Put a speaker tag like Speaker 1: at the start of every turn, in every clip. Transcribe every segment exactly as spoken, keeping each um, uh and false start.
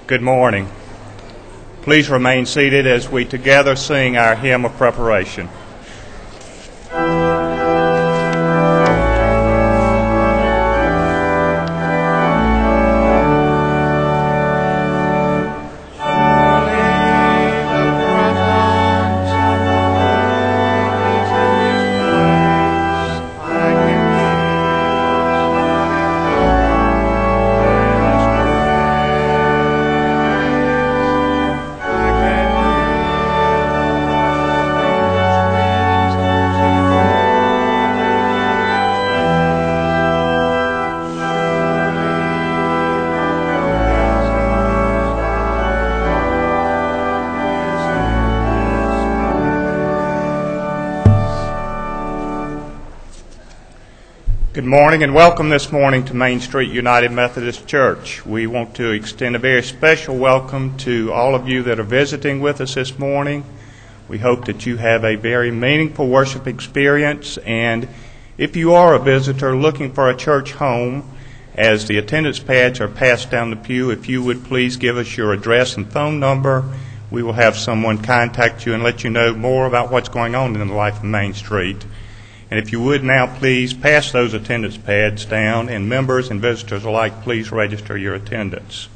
Speaker 1: Good morning. Please remain seated as we together sing our hymn of preparation. Good morning and welcome this morning to Main Street United Methodist Church. We want to extend a very special welcome to all of you that are visiting with us this morning. We hope that you have a very meaningful worship experience, and if you are a visitor looking for a church home, as the attendance pads are passed down the pew, if you would please give us your address and phone number, we will have someone contact you and let you know more about what's going on in the life of Main Street. And if you would now please pass those attendance pads down, and members and visitors alike, please register your attendance.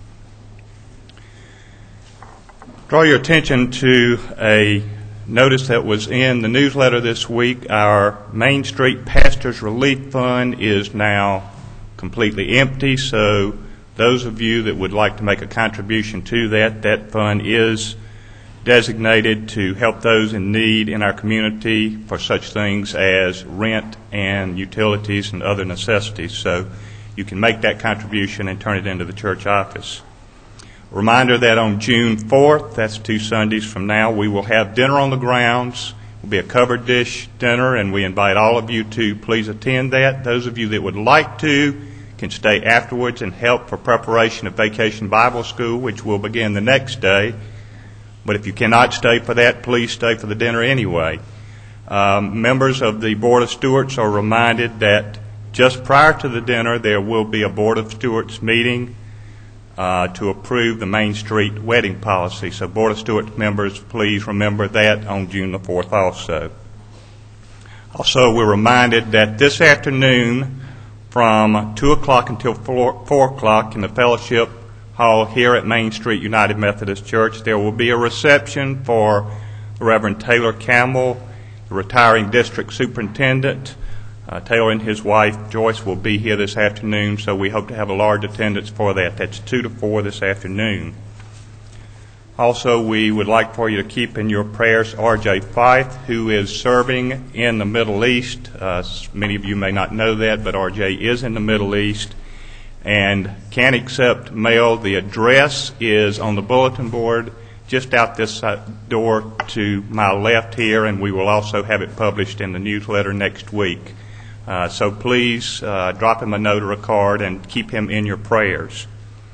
Speaker 1: Draw your attention to a notice that was in the newsletter this week. Our Main Street Pastors Relief Fund is now completely empty, so those of you that would like to make a contribution to that, that fund is designated to help those in need in our community for such things as rent and utilities and other necessities. So you can make that contribution and turn it into the church office. A reminder that on June fourth, that's two Sundays from now, we will have dinner on the grounds. It will be a covered dish dinner, and we invite all of you to please attend that. Those of you that would like to can stay afterwards and help for preparation of Vacation Bible School, which will begin the next day. But if you cannot stay for that, please stay for the dinner anyway. Um, members of the Board of Stewards are reminded that just prior to the dinner, there will be a Board of Stewards meeting uh, to approve the Main Street wedding policy. So Board of Stewards members, please remember that on June the fourth also. Also, we're reminded that this afternoon from two o'clock until four o'clock in the fellowship hall here at Main Street United Methodist Church, there will be a reception for the Reverend Taylor Campbell, the retiring district superintendent. Uh, Taylor and his wife Joyce will be here this afternoon, so we hope to have a large attendance for that. That's two to four this afternoon. Also, we would like for you to keep in your prayers R J Fife, who is serving in the Middle East. Uh, many of you may not know that, but R J is in the Middle East and can accept mail. The address is on the bulletin board just out this door to my left here, and we will also have it published in the newsletter next week. Uh, so please uh, drop him a note or a card and keep him in your prayers.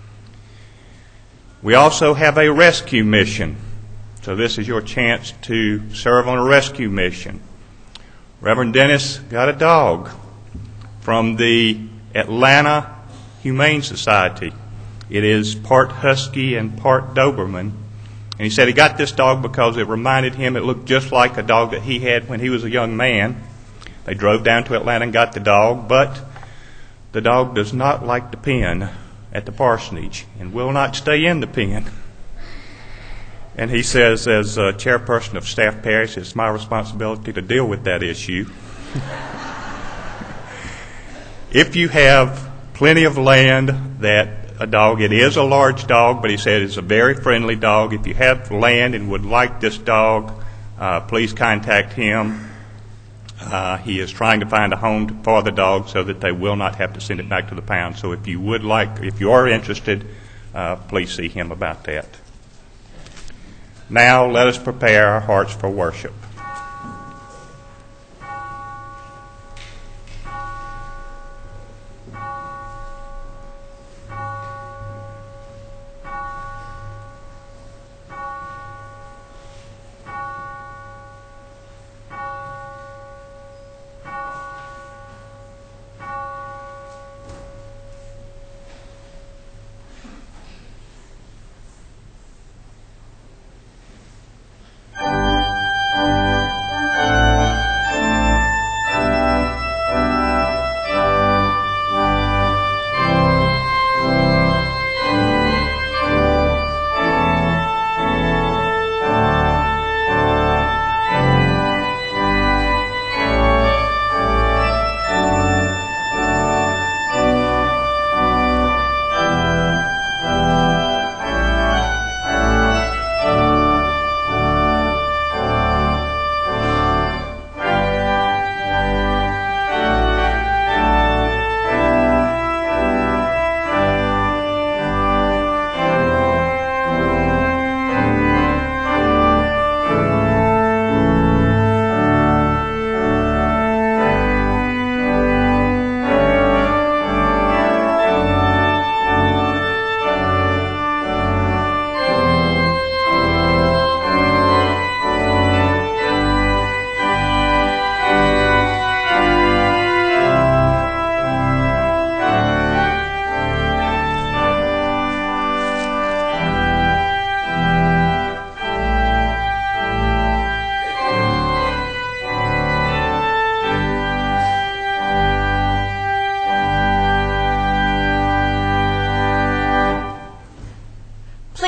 Speaker 1: We also have a rescue mission. So this is your chance to serve on a rescue mission. Reverend Dennis got a dog from the Atlanta Humane Society. It is part Husky and part Doberman. And he said he got this dog because it reminded him, it looked just like a dog that he had when he was a young man. They drove down to Atlanta and got the dog, but the dog does not like the pen at the parsonage and will not stay in the pen. And he says, as a chairperson of Staff Parish, it's my responsibility to deal with that issue. If you have plenty of land that a dog, it is a large dog, but he said it's a very friendly dog. If you have land and would like this dog, uh, please contact him. Uh, he is trying to find a home for the dog so that they will not have to send it back to the pound. So if you would like, if you are interested, uh, please see him about that. Now let us prepare our hearts for worship.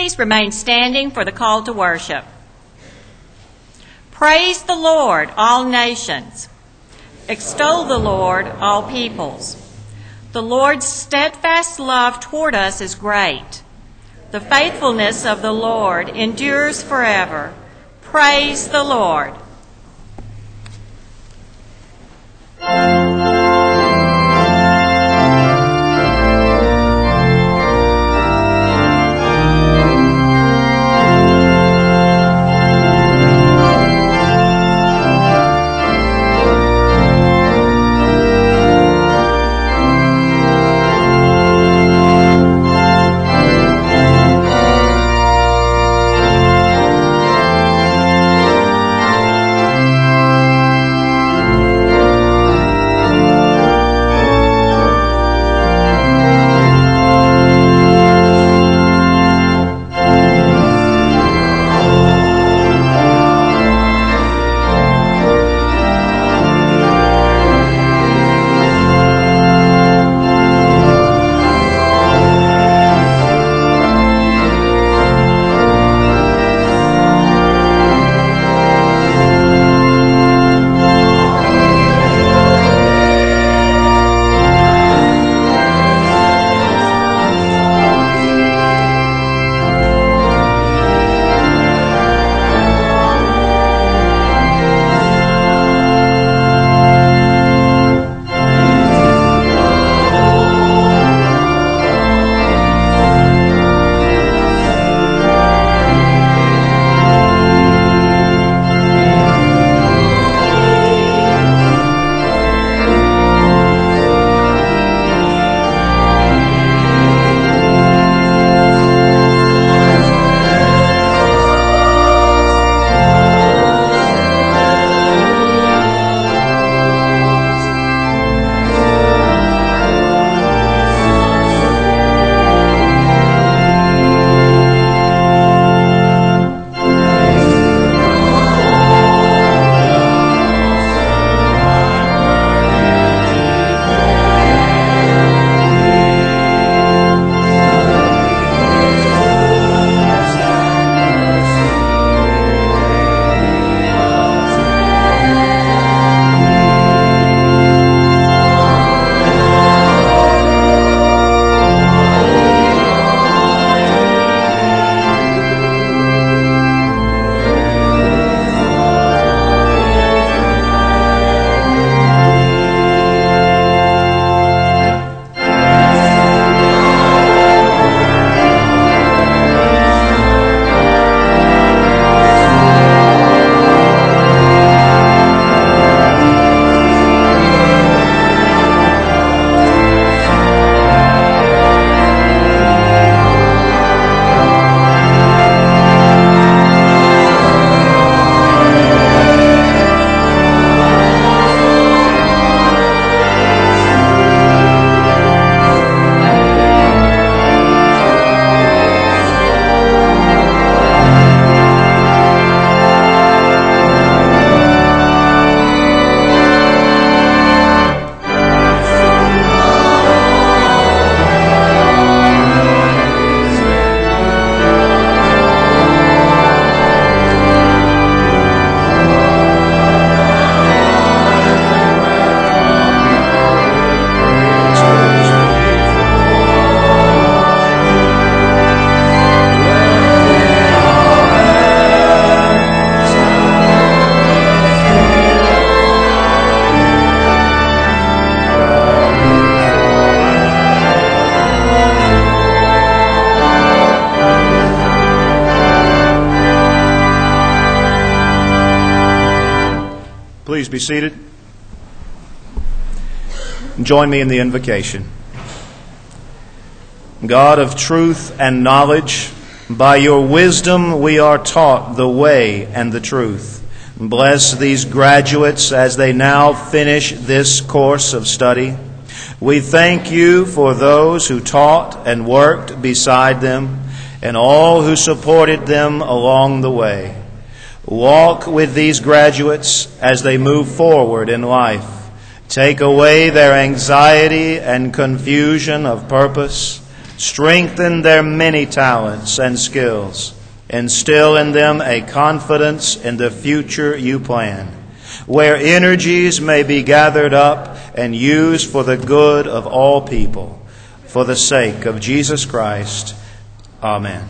Speaker 2: please remain standing for the call to worship? Praise the Lord, all nations. Extol the Lord, all peoples. The Lord's steadfast love toward us is great. The faithfulness of the Lord endures forever. Praise the Lord.
Speaker 3: Please be seated. Join me in the invocation. God of truth and knowledge, by your wisdom we are taught the way and the truth. Bless these graduates as they now finish this course of study. We thank you for those who taught and worked beside them and all who supported them along the way. Walk with these graduates as they move forward in life. Take away their anxiety and confusion of purpose. Strengthen their many talents and skills. Instill in them a confidence in the future you plan, where energies may be gathered up and used for the good of all people. For the sake of Jesus Christ. Amen.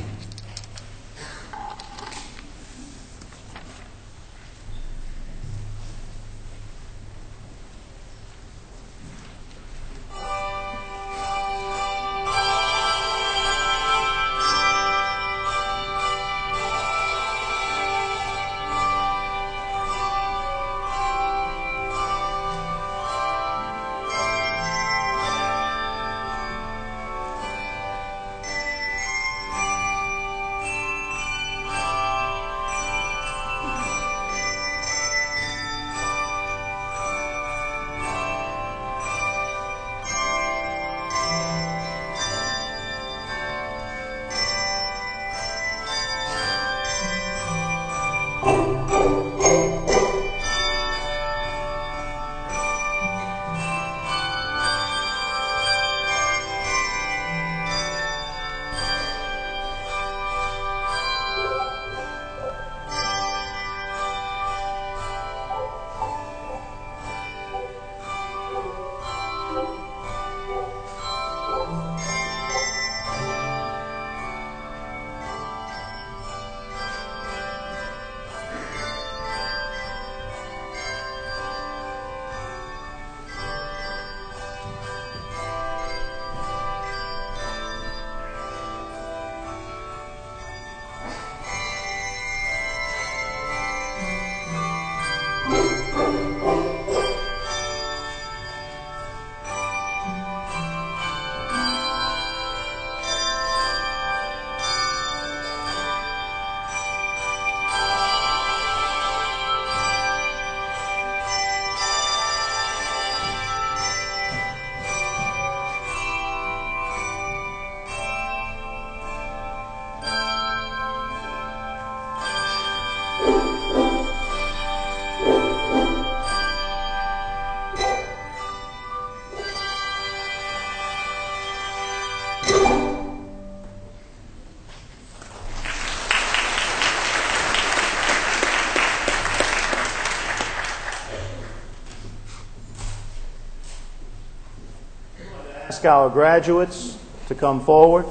Speaker 3: Ask our graduates to come forward.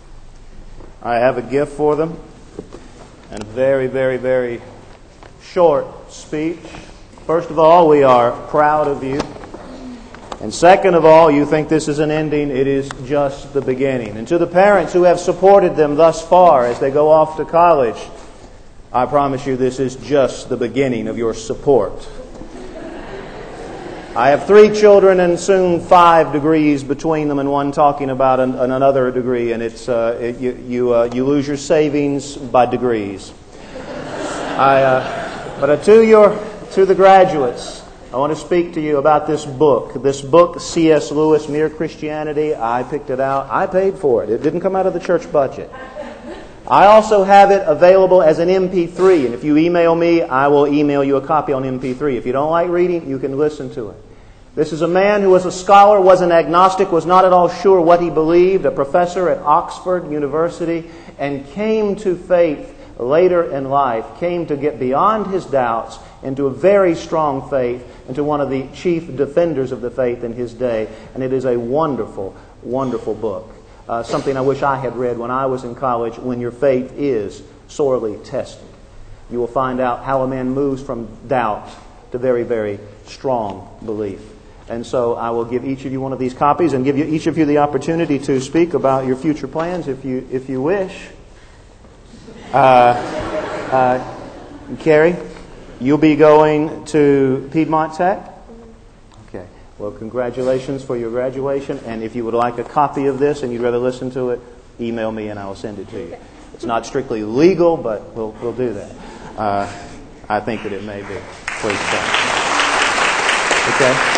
Speaker 3: I have a gift for them and a very, very, very short speech. First of all, we are proud of you. And second of all, you think this is an ending. It is just the beginning. And to the parents who have supported them thus far as they go off to college, I promise you this is just the beginning of your support. I have three children and soon five degrees between them, and one talking about an, another degree, and it's uh, it, you you, uh, you lose your savings by degrees. I, uh, but uh, to your to the graduates, I want to speak to you about this book. This book, C S Lewis, Mere Christianity. I picked it out. I paid for it. It didn't come out of the church budget. I also have it available as an M P three, and if you email me, I will email you a copy on M P three. If you don't like reading, you can listen to it. This is a man who was a scholar, was an agnostic, was not at all sure what he believed, a professor at Oxford University, and came to faith later in life, came to get beyond his doubts into a very strong faith, into one of the chief defenders of the faith in his day. And it is a wonderful, wonderful book. Uh, something I wish I had read when I was in college, When Your Faith Is Sorely Tested. You will find out how a man moves from doubt to very, very strong belief. And so I will give each of you one of these copies and give you each of you the opportunity to speak about your future plans if you if you wish. Uh, uh, Carrie, you'll be going to Piedmont Tech? Okay. Well, congratulations for your graduation. And if you would like a copy of this and you'd rather listen to it, email me and I will send it to you. It's not strictly legal, but we'll we'll do that. Uh, I think that it may be. Please stay. Okay.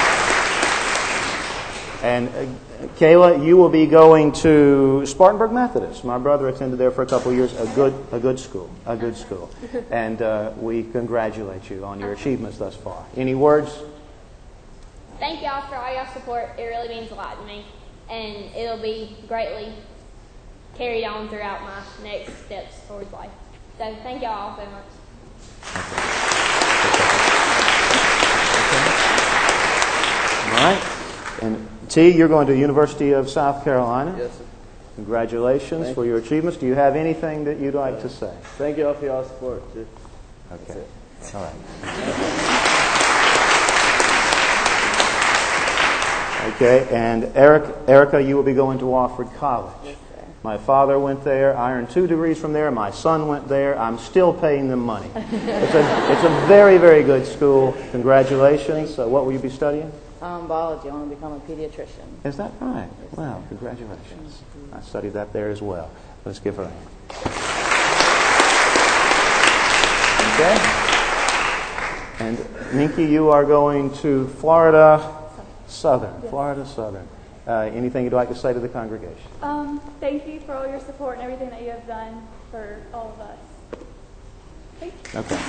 Speaker 3: And uh, Kayla, you will be going to Spartanburg Methodist. My brother attended there for a couple of years. A good, a good school, a good school. And uh, we congratulate you on your achievements thus far. Any words?
Speaker 4: Thank y'all for all your support. It really means a lot to me, and it'll be greatly carry on throughout my next steps towards life. So thank y'all so much.
Speaker 3: All right. And T, you're going to the University of South Carolina.
Speaker 5: Yes, sir.
Speaker 3: Congratulations
Speaker 5: Thank
Speaker 3: for
Speaker 5: you.
Speaker 3: your achievements. Do you have anything that you'd like to say?
Speaker 5: Thank you all for y'all's support, too.
Speaker 3: Okay. All right. Okay, and Eric, Erica, you will be going to Wofford College.
Speaker 4: Yes, sir.
Speaker 3: My father went there. I earned two degrees from there. My son went there. I'm still paying them money. It's a, it's a very, very good school. Congratulations. Uh, what will you be studying?
Speaker 6: Um, biology. I want to become a pediatrician.
Speaker 3: Is that right? Wow, congratulations. I studied that there as well. Let's give her a hand. Okay. And Minky, you are going to Florida Southern.
Speaker 7: Yes.
Speaker 3: Florida Southern. Uh, anything you'd like to say to the congregation?
Speaker 7: Um, thank you for all your support and everything that you have done for all of us. Thank you.
Speaker 3: Okay.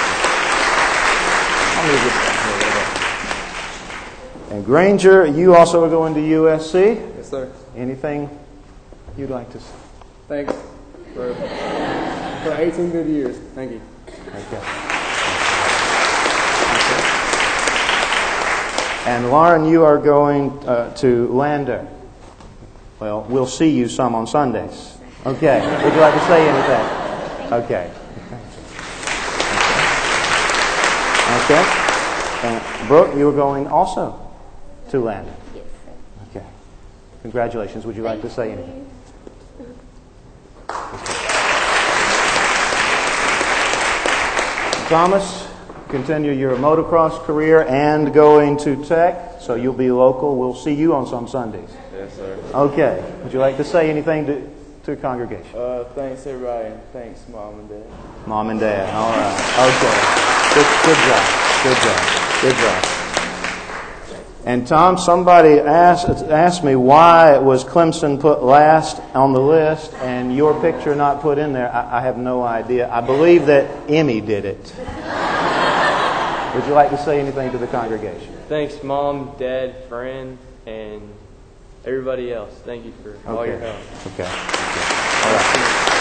Speaker 3: I'll move this down here a little bit. And Granger, you also are going to U S C.
Speaker 5: Yes, sir.
Speaker 3: Anything you'd like to say?
Speaker 5: Thanks for, for eighteen good years. Thank you.
Speaker 3: Okay. Okay. And Lauren, you are going uh, to Lander. Well, we'll see you some on Sundays. Okay. Would you like to say anything? Okay. Okay. And Brooke, you are going also to Lander.
Speaker 4: Yes, sir.
Speaker 3: Okay. Congratulations. Would you like to say anything? Thomas, continue your motocross career and going to Tech, so you'll be local. We'll see you on some Sundays.
Speaker 5: Yes, sir.
Speaker 3: Okay. Would you like to say anything to, to the congregation?
Speaker 5: Uh, thanks, everybody, and thanks, Mom and Dad.
Speaker 3: Mom and Dad. All right. Okay. Good, good job. Good job. Good job. And Tom, somebody asked asked me why was Clemson put last on the list and your picture not put in there. I, I have no idea. I believe that Emmy did it. Would you like to say anything to the congregation?
Speaker 8: Thanks, Mom, Dad, friend, and everybody else. Thank you for all
Speaker 3: Okay.
Speaker 8: your help.
Speaker 3: Okay. Okay. All right.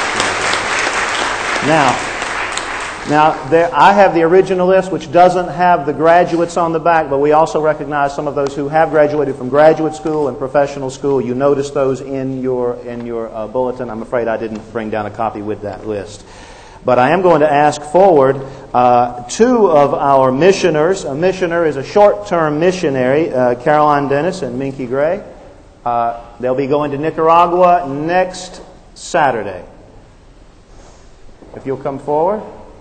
Speaker 3: Now, now there, I have the original list, which doesn't have the graduates on the back, but we also recognize some of those who have graduated from graduate school and professional school. You notice those in your in your uh, bulletin. I'm afraid I didn't bring down a copy with that list. But I am going to ask forward uh, two of our missioners. A missioner is a short-term missionary, uh, Caroline Dennis and Minky Gray. Uh, they'll be going to Nicaragua next Saturday. If you'll come forward.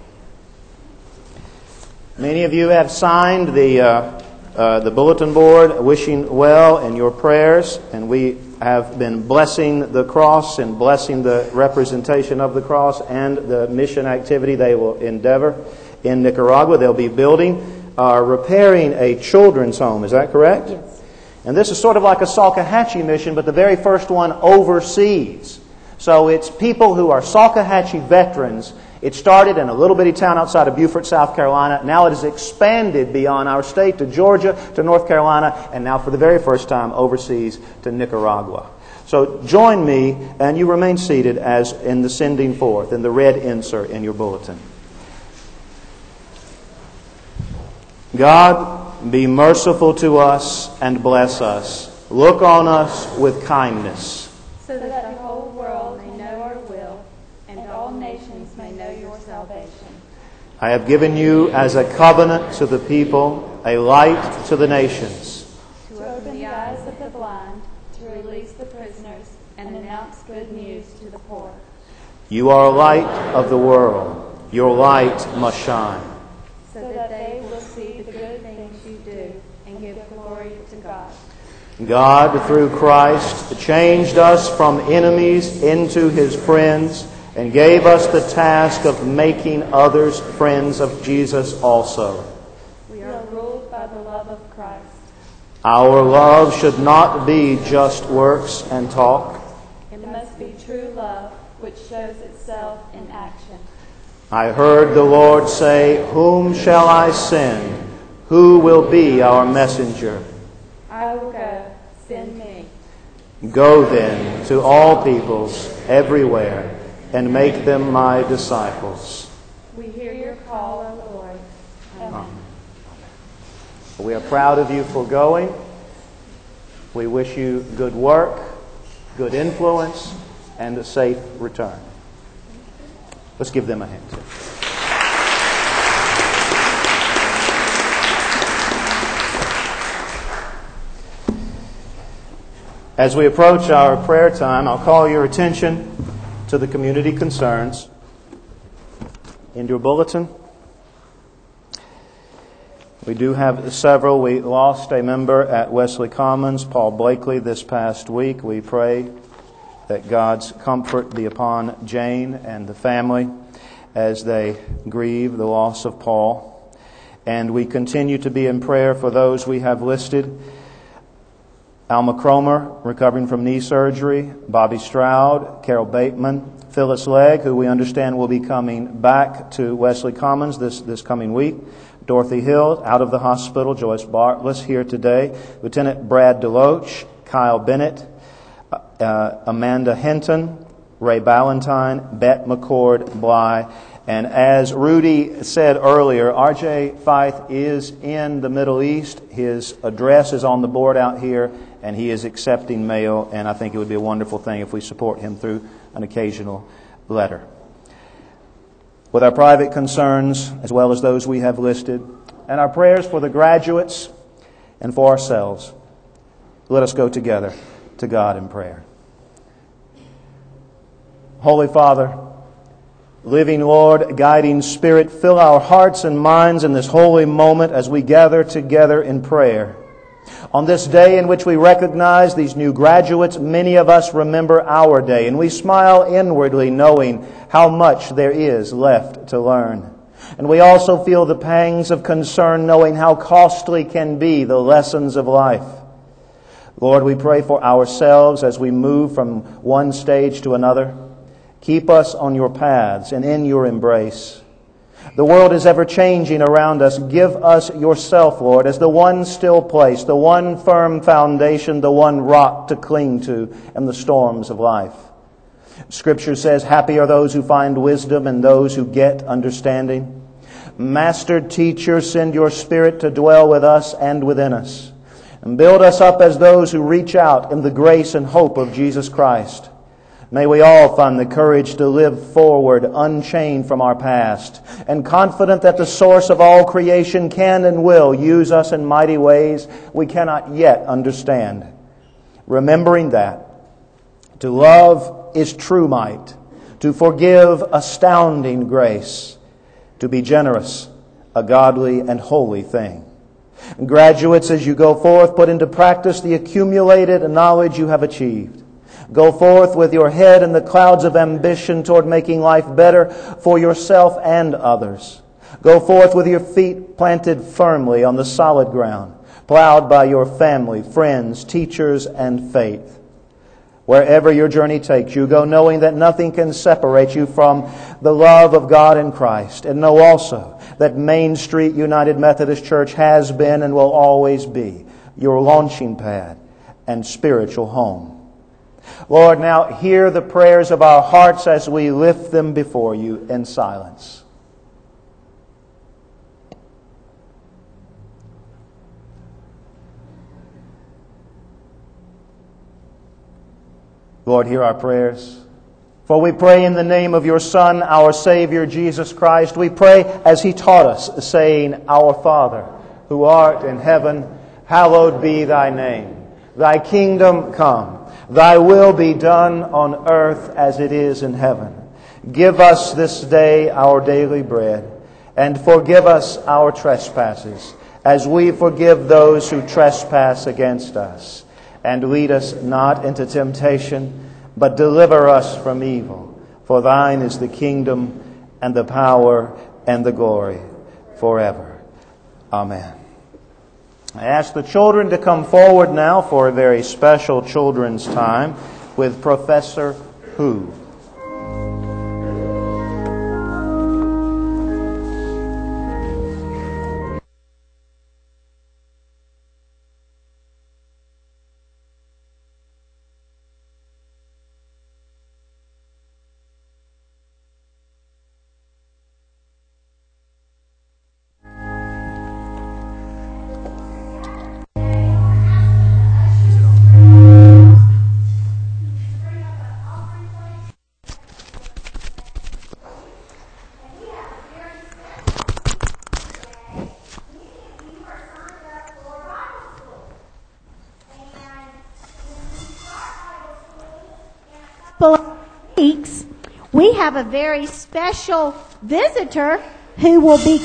Speaker 3: Many of you have signed the uh, uh, the bulletin board wishing well in your prayers, and we have been blessing the cross and blessing the representation of the cross and the mission activity they will endeavor in Nicaragua. They'll be building, uh, repairing a children's home. Is that correct?
Speaker 6: Yes.
Speaker 3: And this is sort of like a Salkehatchie mission, but the very first one overseas. So it's people who are Salkehatchie veterans. It started in a little bitty town outside of Beaufort, South Carolina. Now it has expanded beyond our state to Georgia, to North Carolina, and now for the very first time overseas to Nicaragua. So join me, and you remain seated as in the sending forth, in the red insert in your bulletin. God, be merciful to us and bless us. Look on us with kindness.
Speaker 7: So that the whole world may know our will, and all nations may know your salvation.
Speaker 3: I have given you as a covenant to the people, a light to the nations.
Speaker 7: To open the eyes of the blind, to release the prisoners, and announce good news to the poor.
Speaker 3: You are a light of the world. Your light must shine.
Speaker 7: So that they will see the good things you do, and give glory to God.
Speaker 3: God, through Christ, changed us from enemies into His friends and gave us the task of making others friends of Jesus also.
Speaker 7: We are ruled by the love of Christ.
Speaker 3: Our love should not be just works and talk.
Speaker 7: It must be true love, which shows itself in action.
Speaker 3: I heard the Lord say, "Whom shall I send? Who will be our messenger?"
Speaker 7: I will go, send me.
Speaker 3: Go then to all peoples everywhere and make them my disciples.
Speaker 7: We hear your call, O Lord. Amen.
Speaker 3: We are proud of you for going. We wish you good work, good influence, and a safe return. Let's give them a hand. As we approach our prayer time, I'll call your attention to the community concerns in your bulletin. We do have several. We lost a member at Wesley Commons, Paul Blakely, this past week. We pray that God's comfort be upon Jane and the family as they grieve the loss of Paul. And we continue to be in prayer for those we have listed. Alma Cromer, recovering from knee surgery, Bobby Stroud, Carol Bateman, Phyllis Legg, who we understand will be coming back to Wesley Commons this, this coming week, Dorothy Hill, out of the hospital, Joyce Bartless here today, Lieutenant Brad Deloach, Kyle Bennett, uh, Amanda Hinton, Ray Ballantyne, Bet McCord Bly, and as Rudy said earlier, R J Fife is in the Middle East. His address is on the board out here, and he is accepting mail, and I think it would be a wonderful thing if we support him through an occasional letter. With our private concerns, as well as those we have listed, and our prayers for the graduates and for ourselves, let us go together to God in prayer. Holy Father, living Lord, guiding Spirit, fill our hearts and minds in this holy moment as we gather together in prayer. On this day in which we recognize these new graduates, many of us remember our day, and we smile inwardly knowing how much there is left to learn. And we also feel the pangs of concern knowing how costly can be the lessons of life. Lord, we pray for ourselves as we move from one stage to another. Keep us on your paths and in your embrace. The world is ever changing around us. Give us yourself, Lord, as the one still place, the one firm foundation, the one rock to cling to in the storms of life. Scripture says, happy are those who find wisdom and those who get understanding. Master, teacher, send your Spirit to dwell with us and within us. And build us up as those who reach out in the grace and hope of Jesus Christ. May we all find the courage to live forward unchained from our past and confident that the source of all creation can and will use us in mighty ways we cannot yet understand. Remembering that to love is true might, to forgive astounding grace, to be generous a godly and holy thing. Graduates, as you go forth, put into practice the accumulated knowledge you have achieved. Go forth with your head in the clouds of ambition toward making life better for yourself and others. Go forth with your feet planted firmly on the solid ground, plowed by your family, friends, teachers, and faith. Wherever your journey takes you, go knowing that nothing can separate you from the love of God in Christ. And know also that Main Street United Methodist Church has been and will always be your launching pad and spiritual home. Lord, now hear the prayers of our hearts as we lift them before you in silence. Lord, hear our prayers. For we pray in the name of your Son, our Savior, Jesus Christ. We pray as He taught us, saying, Our Father, who art in heaven, hallowed be thy name. Thy kingdom come. Thy will be done on earth as it is in heaven. Give us this day our daily bread, and forgive us our trespasses, as we forgive those who trespass against us. And lead us not into temptation, but deliver us from evil. For thine is the kingdom, and the power, and the glory, forever. Amen. I ask the children to come forward now for a very special children's time with Professor Hu.
Speaker 9: we have a very special visitor who will be...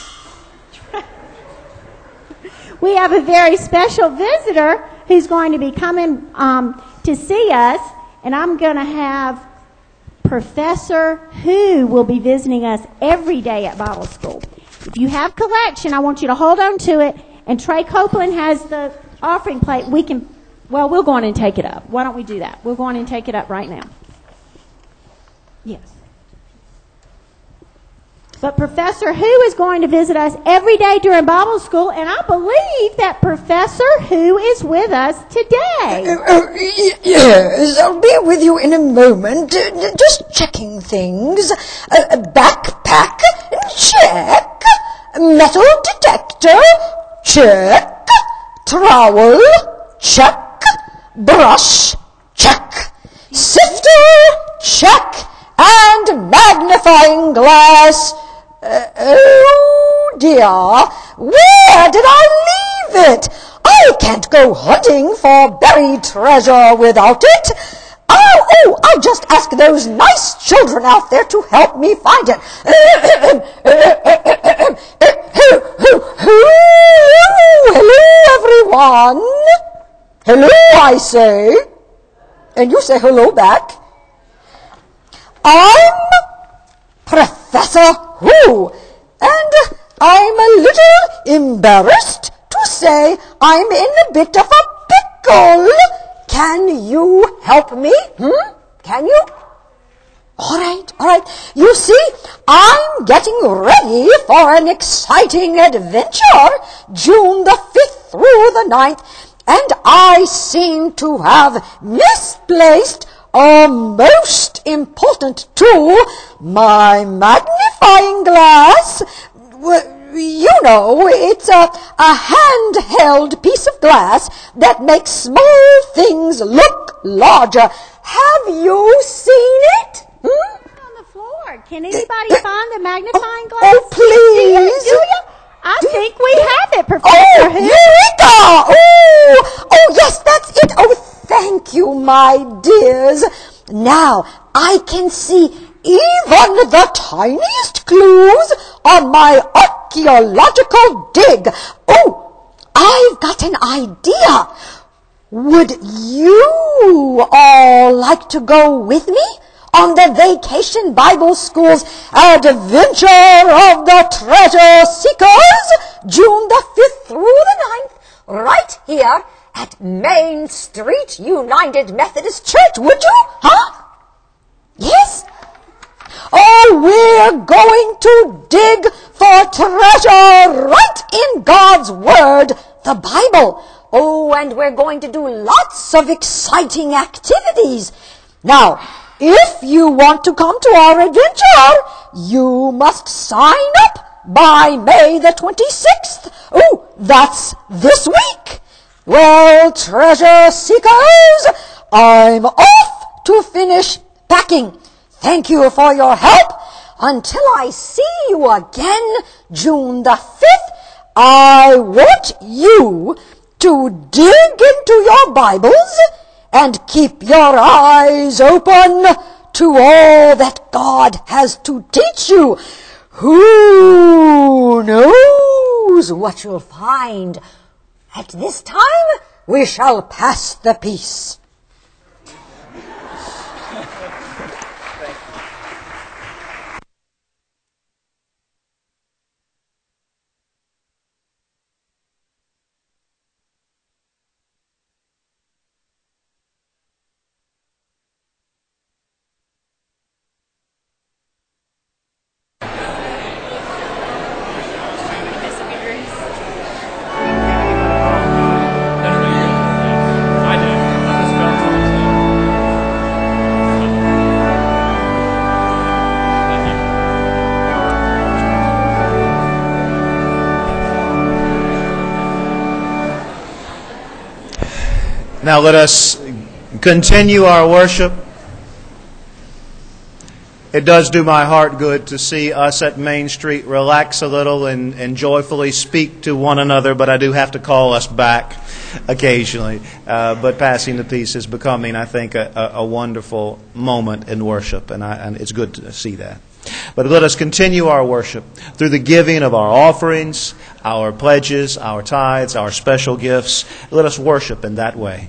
Speaker 9: we have a very special visitor who's going to be coming um, to see us, and I'm going to have Professor Who will be visiting us every day at Bible School. If you have collection, I want you to hold on to it, and Trey Copeland has the offering plate. We can, well, we'll go on and take it up. Why don't we do that? We'll go on and take it up right now. Yes. But Professor Who is going to visit us every day during Bible School, and I believe that Professor Who is with us today.
Speaker 10: Uh, uh, yes, I'll be with you in a moment. Uh, just checking things. Uh, backpack, check. Metal detector, check. Trowel, check. Brush, check. Sifter, check. And magnifying glass. Uh, oh dear, where did I leave it? I can't go hunting for buried treasure without it. Oh, oh, I'll just ask those nice children out there to help me find it. Hello, everyone. Hello, I say. And you say hello back. I'm Professor Who, and I'm a little embarrassed to say I'm in a bit of a pickle. Can you help me? Hmm? Can you? All right, all right. You see, I'm getting ready for an exciting adventure, June the fifth through the ninth, and I seem to have misplaced a most important tool, my magnifying glass. You know, it's a, a handheld piece of glass that makes small things look larger. Have you seen it? Hmm?
Speaker 9: On the floor. Can anybody find the magnifying glass?
Speaker 10: Oh, please.
Speaker 9: Do you? Do you? I
Speaker 10: Do
Speaker 9: think
Speaker 10: you?
Speaker 9: we have it, Professor
Speaker 10: Oh,
Speaker 9: Who.
Speaker 10: Eureka! Oh, oh, yes, that's it. Oh, thank you, my dears. Now, I can see even the tiniest clues on my archaeological dig. Oh, I've got an idea. Would you all like to go with me on the Vacation Bible School's Adventure of the Treasure Seekers, June the fifth through the ninth, right here at Main Street United Methodist Church? Would you? Huh? Yes? Oh, we're going to dig for treasure right in God's Word, the Bible. Oh, and we're going to do lots of exciting activities. Now, if you want to come to our adventure, you must sign up by May the twenty-sixth. Oh, that's this week. Well, treasure seekers, I'm off to finish packing. Thank you for your help. Until I see you again, June the fifth, I want you to dig into your Bibles and keep your eyes open to all that God has to teach you. Who knows what you'll find? At this time, we shall pass the peace.
Speaker 3: Now let us continue our worship. It does do my heart good to see us at Main Street relax a little and, and joyfully speak to one another, but I do have to call us back. occasionally. Uh, but passing the peace is becoming, I think, a, a, a wonderful moment in worship, and, I, and it's good to see that. But let us continue our worship through the giving of our offerings, our pledges, our tithes, our special gifts. Let us worship in that way.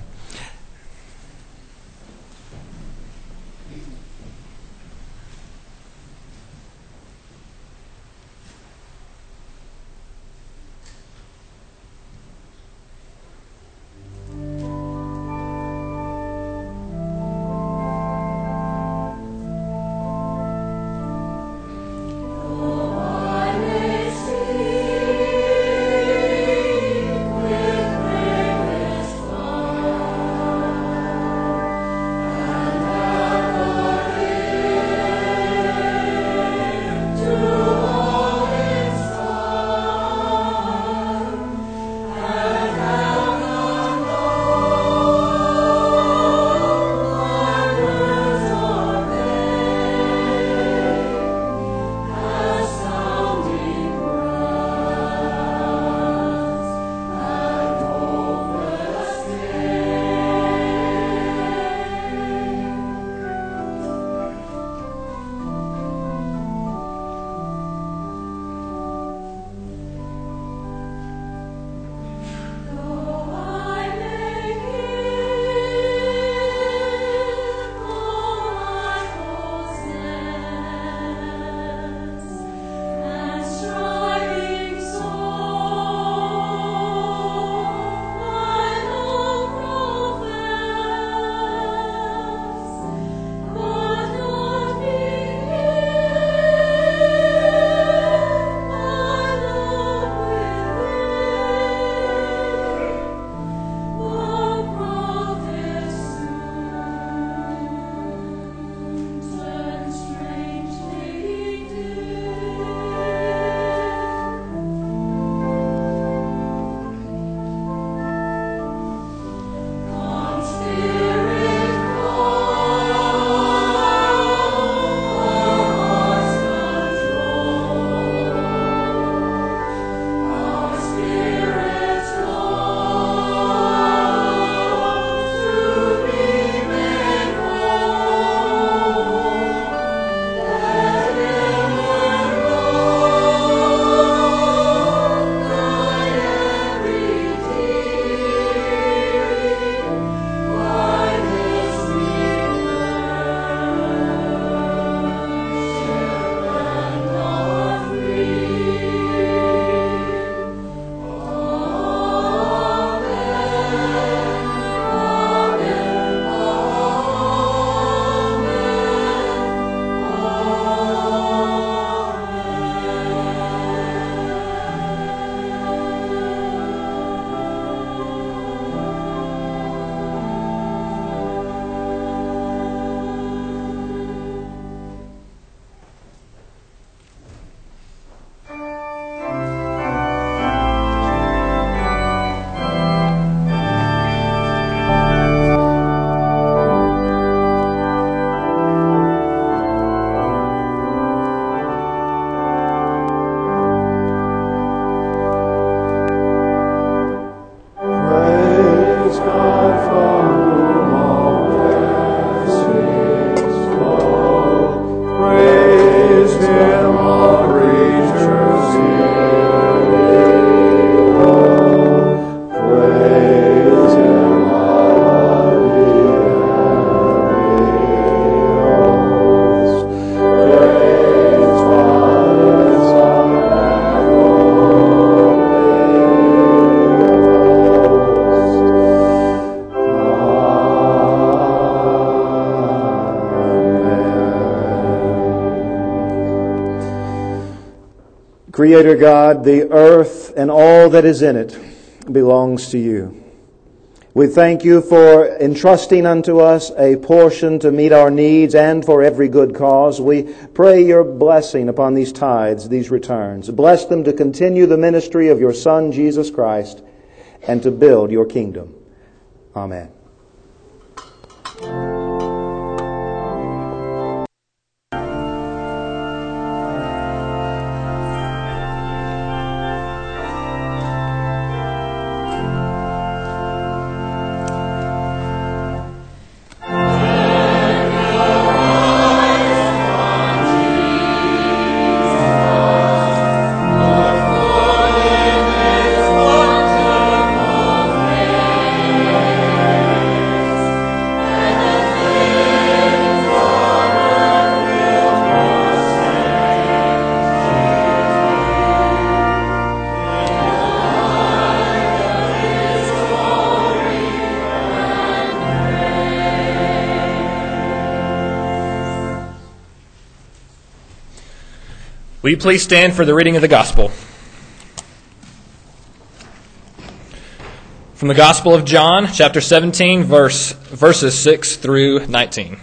Speaker 3: Creator God, the earth and all that is in it belongs to you. We thank you for entrusting unto us a portion to meet our needs and for every good cause. We pray your blessing upon these tithes, these returns. Bless them to continue the ministry of your Son, Jesus Christ, and to build your kingdom. Amen.
Speaker 11: Will you please stand for the reading of the Gospel? From the Gospel of John, chapter seventeen, verse, verses six through nineteen.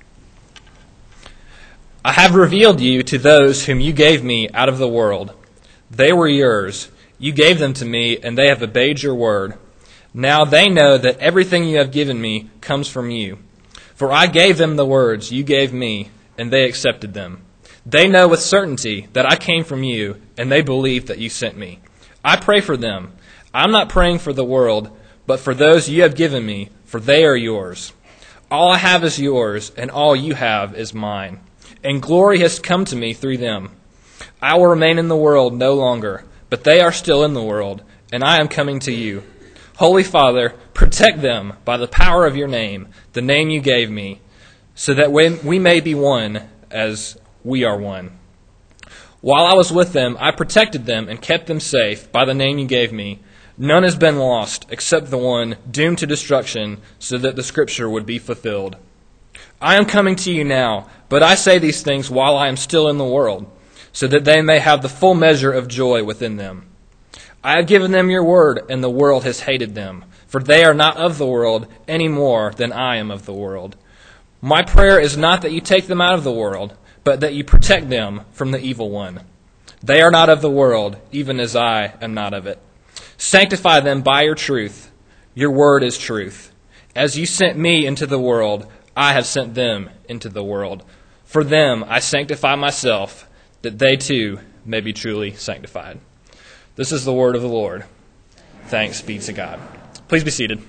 Speaker 11: I have revealed you to those whom you gave me out of the world. They were yours. You gave them to me, and they have obeyed your word. Now they know that everything you have given me comes from you. For I gave them the words you gave me, and they accepted them. They know with certainty that I came from you, and they believe that you sent me. I pray for them. I'm not praying for the world, but for those you have given me, for they are yours. All I have is yours, and all you have is mine. And glory has come to me through them. I will remain in the world no longer, but they are still in the world, and I am coming to you. Holy Father, protect them by the power of your name, the name you gave me, so that we may be one as we are one. While I was with them, I protected them and kept them safe by the name you gave me. None has been lost except the one doomed to destruction, so that the scripture would be fulfilled. I am coming to you now, but I say these things while I am still in the world, so that they may have the full measure of joy within them. I have given them your word, and the world has hated them, for they are not of the world any more than I am of the world. My prayer is not that you take them out of the world, but that you protect them from the evil one. They are not of the world, even as I am not of it. Sanctify them by your truth. Your word is truth. As you sent me into the world, I have sent them into the world. For them I sanctify myself, that they too may be truly sanctified. This is the word of the Lord. Thanks be to God. Please be seated.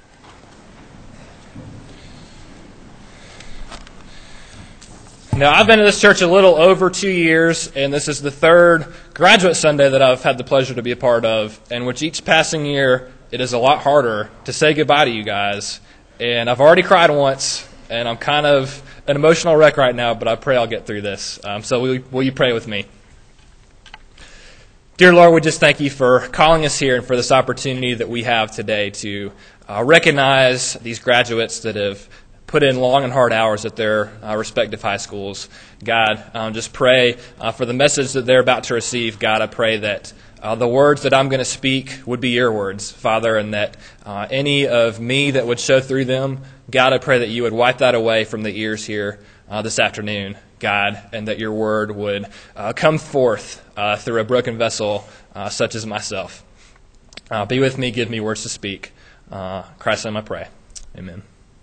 Speaker 11: Now, I've been to this church a little over two years, and this is the third graduate Sunday that I've had the pleasure to be a part of, and which each passing year, it is a lot harder to say goodbye to you guys. And I've already cried once, and I'm kind of an emotional wreck right now, but I pray I'll get through this. Um, so will, will you pray with me? Dear Lord, we just thank you for calling us here and for this opportunity that we have today to uh, recognize these graduates that have put in long and hard hours at their uh, respective high schools. God, um, just pray uh, for the message that they're about to receive. God, I pray that uh, the words that I'm going to speak would be your words, Father, and that uh, any of me that would show through them, God, I pray that you would wipe that away from the ears here uh, this afternoon, God, and that your word would uh, come forth uh, through a broken vessel uh, such as myself. Uh, be with me, give me words to speak. Uh, Christ's name I pray. Amen.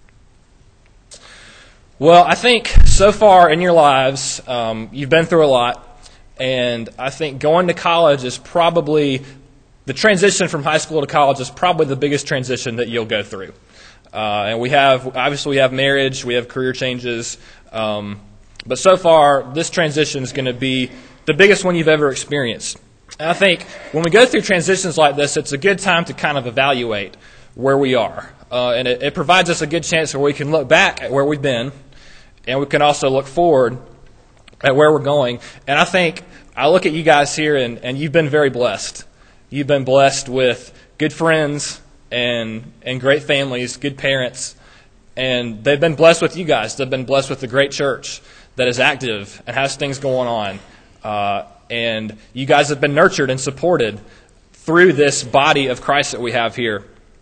Speaker 11: Well, I think so far in your lives, um, you've been through a lot, and I think going to college is probably, the transition from high school to college is probably the biggest transition that you'll go through. Uh, and we have, obviously we have marriage, we have career changes, um, but so far this transition is going to be the biggest one you've ever experienced. And I think when we go through transitions like this, it's a good time to kind of evaluate where we are. Uh, and it, it provides us a good chance where we can look back at where we've been, and we can also look forward at where we're going. And I think I look at you guys here, and, and you've been very blessed. You've been blessed with good friends and and great families, good parents. And they've been blessed with you guys. They've been blessed with a great church that is active and has things going on. Uh, and you guys have been nurtured and supported through this body of Christ that we have here.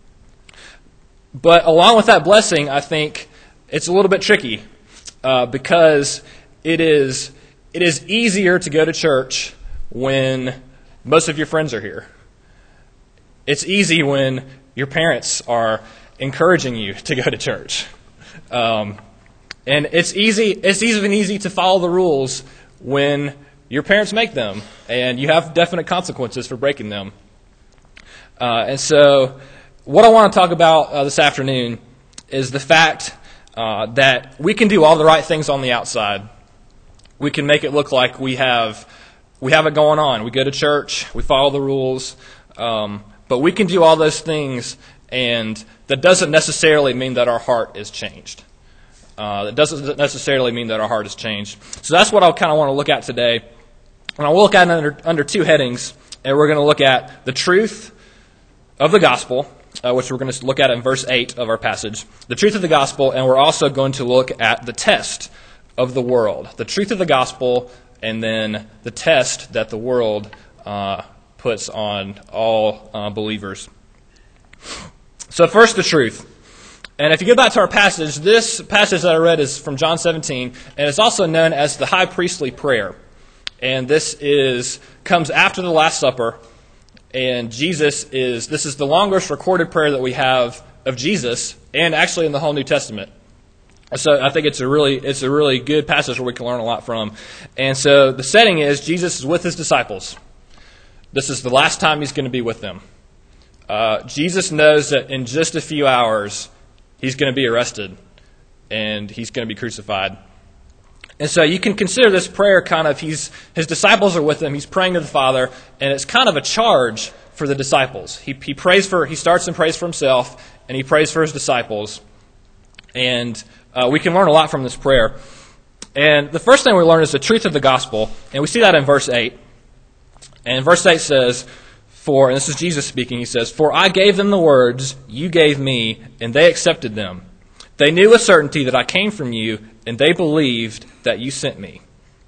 Speaker 11: But along with that blessing, I think it's a little bit tricky. Uh, because it is it is easier to go to church when most of your friends are here. It's easy when your parents are encouraging you to go to church, um, and it's easy. It's even easy to follow the rules when your parents make them, and you have definite consequences for breaking them. Uh, and so, what I want to talk about uh, this afternoon is the fact Uh, that we can do all the right things on the outside. We can make it look like we have we have it going on. We go to church, we follow the rules, um, but we can do all those things, and that doesn't necessarily mean that our heart is changed. Uh, that doesn't necessarily mean that our heart is changed. So that's what I kind of want to look at today. And I'll look at it under, under two headings, and we're going to look at the truth of the gospel, Uh, which we're going to look at in verse eight of our passage. The truth of the gospel, and we're also going to look at the test of the world. The truth of the gospel and then the test that the world uh, puts on all uh, believers. So first, the truth. And if you go back to our passage, this passage that I read is from John seventeen, and it's also known as the high priestly prayer. And this is comes after the Last Supper, and Jesus is this is the longest recorded prayer that we have of Jesus, and actually in the whole New Testament. So I think it's a really it's a really good passage where we can learn a lot from. And so the setting is Jesus is with his disciples. This is the last time he's going to be with them. Uh, Jesus knows that in just a few hours he's going to be arrested and he's going to be crucified. And so you can consider this prayer kind of, he's his disciples are with him, he's praying to the Father, and it's kind of a charge for the disciples. He he prays for he starts and prays for himself, and he prays for his disciples. And uh, we can learn a lot from this prayer. And the first thing we learn is the truth of the gospel, and we see that in verse eight. And verse eight says, For, and this is Jesus speaking, he says, For I gave them the words you gave me, and they accepted them. They knew with certainty that I came from you, and they believed that you sent me.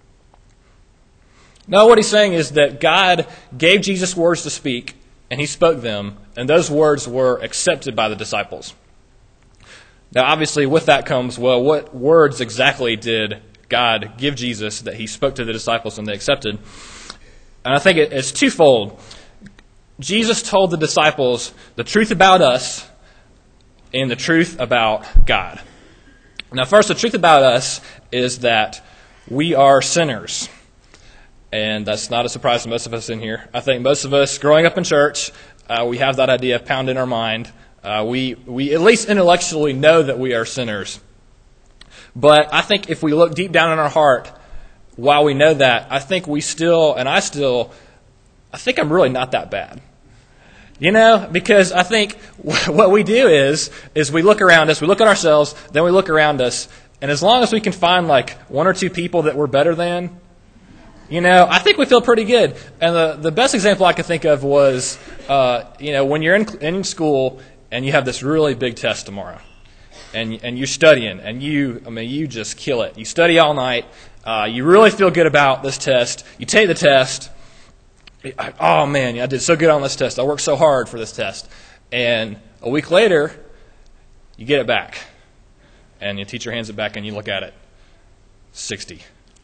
Speaker 11: Now what he's saying is that God gave Jesus words to speak, and he spoke them, and those words were accepted by the disciples. Now obviously with that comes, well, what words exactly did God give Jesus that he spoke to the disciples and they accepted? And I think it's twofold. Jesus told the disciples the truth about us and the truth about God. Now, first, the truth about us is that we are sinners. And that's not a surprise to most of us in here. I think most of us, growing up in church, uh, we have that idea pounded in our mind. Uh, we, we at least intellectually know that we are sinners. But I think if we look deep down in our heart, while we know that, I think we still, and I still, I think I'm really not that bad. You know, because I think what we do is, is we look around us, we look at ourselves, then we look around us, and as long as we can find like one or two people that we're better than, you know, I think we feel pretty good. And the, the best example I could think of was, uh, you know, when you're in, in school and you have this really big test tomorrow, and and you're studying, and you, I mean, you just kill it. You study all night, uh, you really feel good about this test, you take the test. Oh, man, I did so good on this test. I worked so hard for this test. And a week later, you get it back. And your teacher hands it back and you look at it. sixty.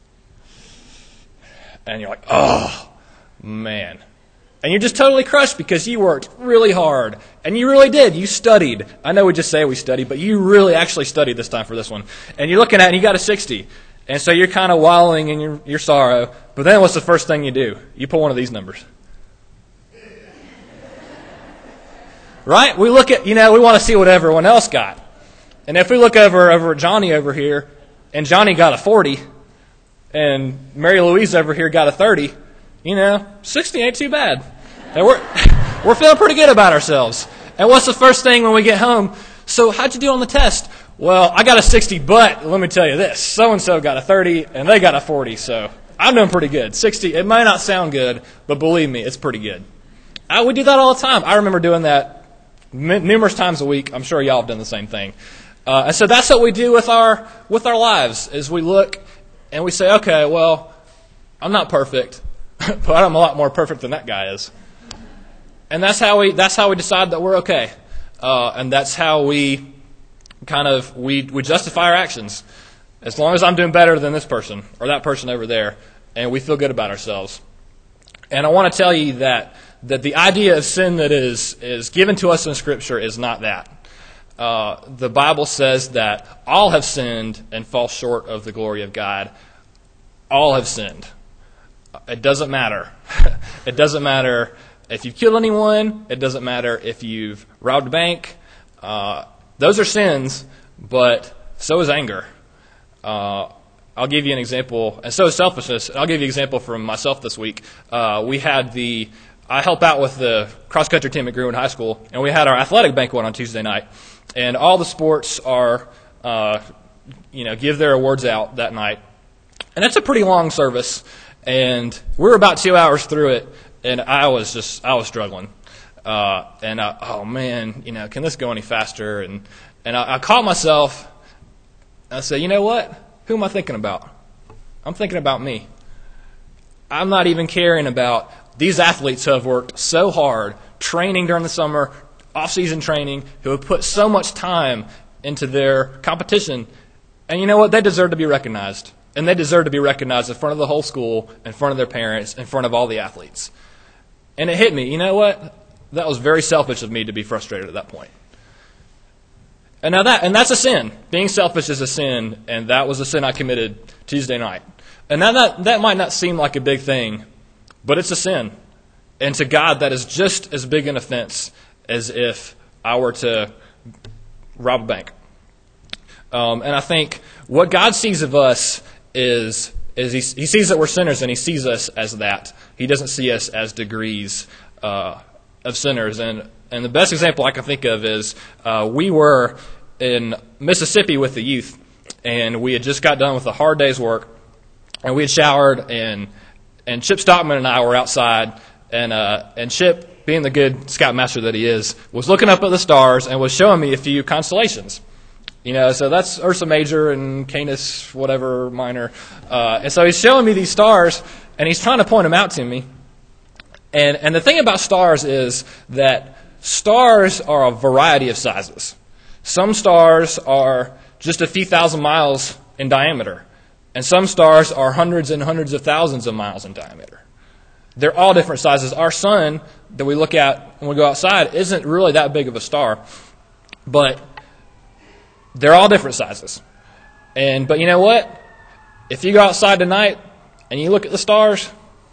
Speaker 11: And you're like, oh, man. And you're just totally crushed because you worked really hard. And you really did. You studied. I know we just say we studied, but you really actually studied this time for this one. And you're looking at it and you got a sixty. And so you're kind of wallowing in your, your sorrow. But then what's the first thing you do? You pull one of these numbers. Right? We look at, you know, we want to see what everyone else got. And if we look over, over at Johnny over here, and Johnny got a forty, and Mary Louise over here got a thirty, you know, sixty ain't too bad. And we're, we're feeling pretty good about ourselves. And what's the first thing when we get home? So how'd you do on the test? Well, I got a sixty, but let me tell you this. So-and-so got a thirty, and they got a forty, so I'm doing pretty good. sixty, it might not sound good, but believe me, it's pretty good. I would do that all the time. I remember doing that m- numerous times a week. I'm sure y'all have done the same thing. Uh, and so that's what we do with our with our lives, is we look and we say, okay, well, I'm not perfect, but I'm a lot more perfect than that guy is. And that's how we that's how we decide that we're okay. Uh, and that's how we kind of, we, we justify our actions. As long as I'm doing better than this person or that person over there, and we feel good about ourselves. And I want to tell you that that the idea of sin that is, is given to us in Scripture is not that. Uh, the Bible says that all have sinned and fall short of the glory of God. All have sinned. It doesn't matter. It doesn't matter if you've killed anyone. It doesn't matter if you've robbed a bank. Uh, those are sins, but so is anger. Uh, I'll give you an example, and so is selfishness. I'll give you an example from myself this week. Uh, we had the, I help out with the cross-country team at Greenwood High School, and we had our athletic banquet on Tuesday night. And all the sports are, uh, you know, give their awards out that night. And it's a pretty long service, and we were about two hours through it, and I was just, I was struggling. Uh, and, I, oh man, you know, can this go any faster? And, and I, I caught myself, and I said, you know what? Who am I thinking about? I'm thinking about me. I'm not even caring about these athletes who have worked so hard, training during the summer, off-season training, who have put so much time into their competition. And you know what? They deserve to be recognized. And they deserve to be recognized in front of the whole school, in front of their parents, in front of all the athletes. And it hit me. You know what? That was very selfish of me to be frustrated at that point. And now that, and that's a sin. Being selfish is a sin, and that was a sin I committed Tuesday night. And now that, that might not seem like a big thing, but it's a sin. And to God, that is just as big an offense as if I were to rob a bank. Um, and I think what God sees of us is, is he, he sees that we're sinners, and he sees us as that. He doesn't see us as degrees uh, of sinners. And, and the best example I can think of is uh, we were in Mississippi with the youth, and we had just got done with a hard day's work, and we had showered, and and Chip Stockman and I were outside, and uh, and Chip, being the good scoutmaster that he is, was looking up at the stars and was showing me a few constellations. You know, so that's Ursa Major and Canis, whatever, minor. Uh, and so he's showing me these stars, and he's trying to point them out to me. And and the thing about stars is that stars are a variety of sizes. Some stars are just a few thousand miles in diameter, and some stars are hundreds and hundreds of thousands of miles in diameter. They're all different sizes. Our sun that we look at when we go outside isn't really that big of a star, but they're all different sizes. And but you know what? If you go outside tonight and you look at the stars,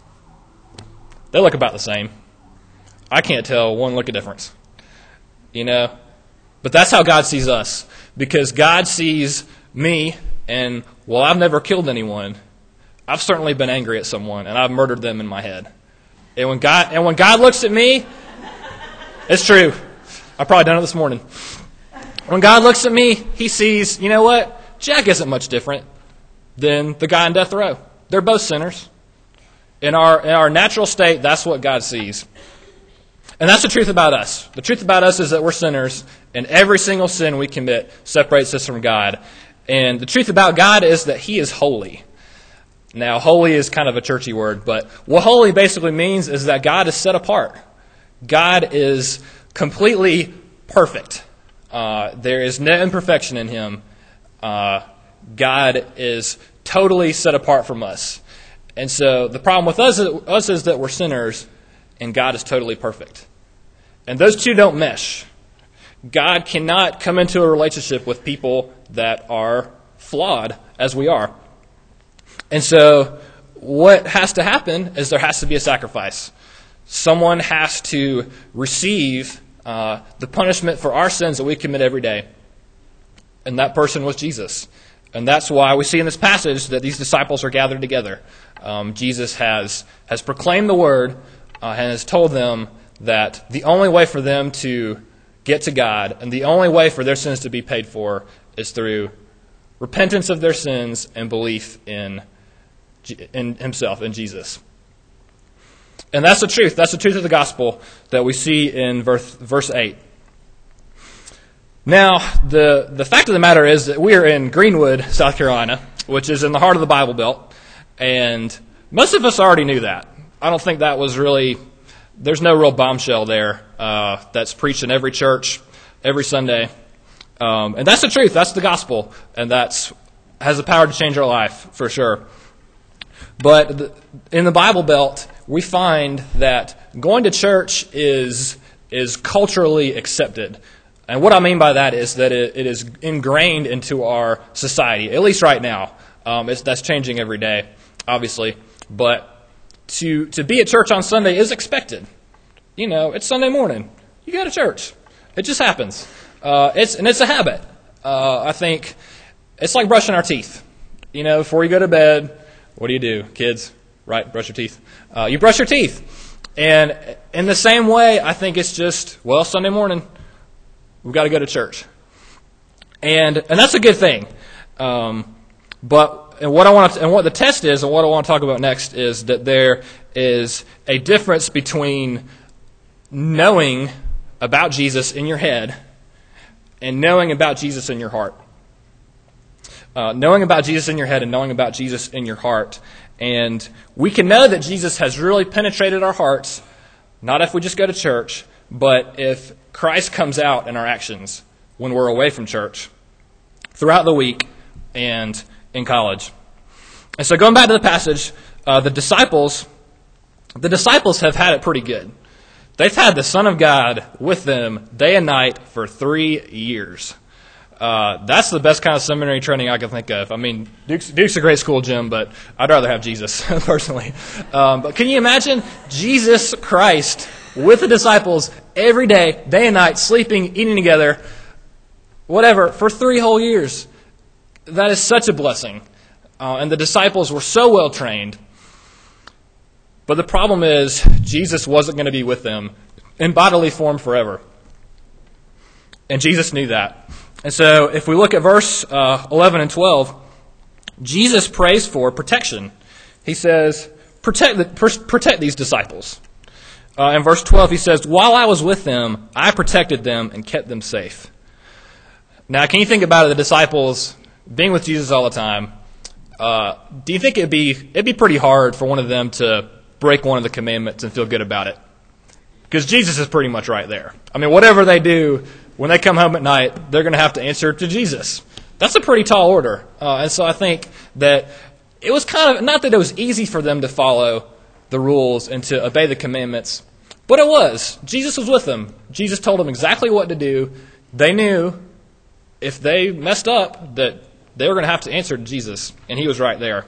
Speaker 11: they look about the same. I can't tell one look of difference. You know? But that's how God sees us. Because God sees me, and while I've never killed anyone, I've certainly been angry at someone, and I've murdered them in my head. And when God and when God looks at me, it's true. I've probably done it this morning. When God looks at me, he sees, you know what? Jack isn't much different than the guy in death row. They're both sinners. In our in our natural state, that's what God sees. And that's the truth about us. The truth about us is that we're sinners, and every single sin we commit separates us from God. And the truth about God is that he is holy. Now, holy is kind of a churchy word, but what holy basically means is that God is set apart. God is completely perfect. Uh, there is no imperfection in him. Uh, God is totally set apart from us. And so the problem with us is, us is that we're sinners, and God is totally perfect. And those two don't mesh. God cannot come into a relationship with people that are flawed as we are. And so what has to happen is there has to be a sacrifice. Someone has to receive uh, the punishment for our sins that we commit every day. And that person was Jesus. And that's why we see in this passage that these disciples are gathered together. Um, Jesus has has proclaimed the word uh, and has told them that the only way for them to get to God and the only way for their sins to be paid for is through repentance of their sins and belief in, in himself, in Jesus. And that's the truth. That's the truth of the gospel that we see in verse, verse eight. Now, the, the fact of the matter is that we are in Greenwood, South Carolina, which is in the heart of the Bible Belt, and most of us already knew that. I don't think that was really, there's no real bombshell there uh, that's preached in every church, every Sunday. Um, and that's the truth. That's the gospel, and that's has the power to change our life, for sure. But the, in the Bible Belt, we find that going to church is is culturally accepted. And what I mean by that is that it, it is ingrained into our society, at least right now. Um, it's, that's changing every day, obviously. But to to be at church on Sunday is expected. You know, it's Sunday morning. You go to church. It just happens. Uh, it's and it's a habit. Uh, I think it's like brushing our teeth. You know, before you go to bed, what do you do, kids? Right, brush your teeth. Uh, you brush your teeth. And in the same way, I think it's just, well, Sunday morning, we've got to go to church. And and that's a good thing. Um, but and what I want to, and what the test is, and what I want to talk about next is that there is a difference between knowing about Jesus in your head and knowing about Jesus in your heart. Uh, knowing about Jesus in your head and knowing about Jesus in your heart. And we can know that Jesus has really penetrated our hearts, not if we just go to church, but if Christ comes out in our actions when we're away from church, throughout the week, and in college. And so going back to the passage, uh, the disciples, the disciples have had it pretty good. They've had the Son of God with them day and night for three years. Uh, that's the best kind of seminary training I can think of. I mean, Duke's, Duke's a great school, Jim, but I'd rather have Jesus, personally. Um, but can you imagine Jesus Christ with the disciples every day, day and night, sleeping, eating together, whatever, for three whole years? That is such a blessing. Uh, and the disciples were so well trained. But the problem is, Jesus wasn't going to be with them in bodily form forever. And Jesus knew that. And so if we look at verse uh, eleven and twelve, Jesus prays for protection. He says, protect, the, protect these disciples. Uh, in verse twelve, he says, while I was with them, I protected them and kept them safe. Now, can you think about it, the disciples being with Jesus all the time? Uh, do you think it'd be it'd be pretty hard for one of them to break one of the commandments and feel good about it? Because Jesus is pretty much right there. I mean, whatever they do, when they come home at night, they're going to have to answer to Jesus. That's a pretty tall order. Uh, and so I think that it was kind of, not that it was easy for them to follow the rules and to obey the commandments, but it was. Jesus was with them. Jesus told them exactly what to do. They knew if they messed up that they were going to have to answer to Jesus, and he was right there.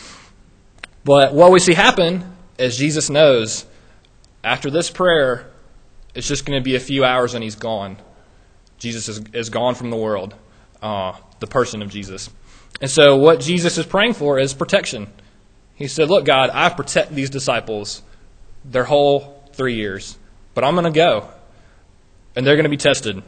Speaker 11: But what we see happen is Jesus knows after this prayer, it's just going to be a few hours and he's gone. Jesus is, is gone from the world, uh, the person of Jesus. And so what Jesus is praying for is protection. He said, look, God, I've protected these disciples their whole three years, but I'm going to go, and they're going to be tested.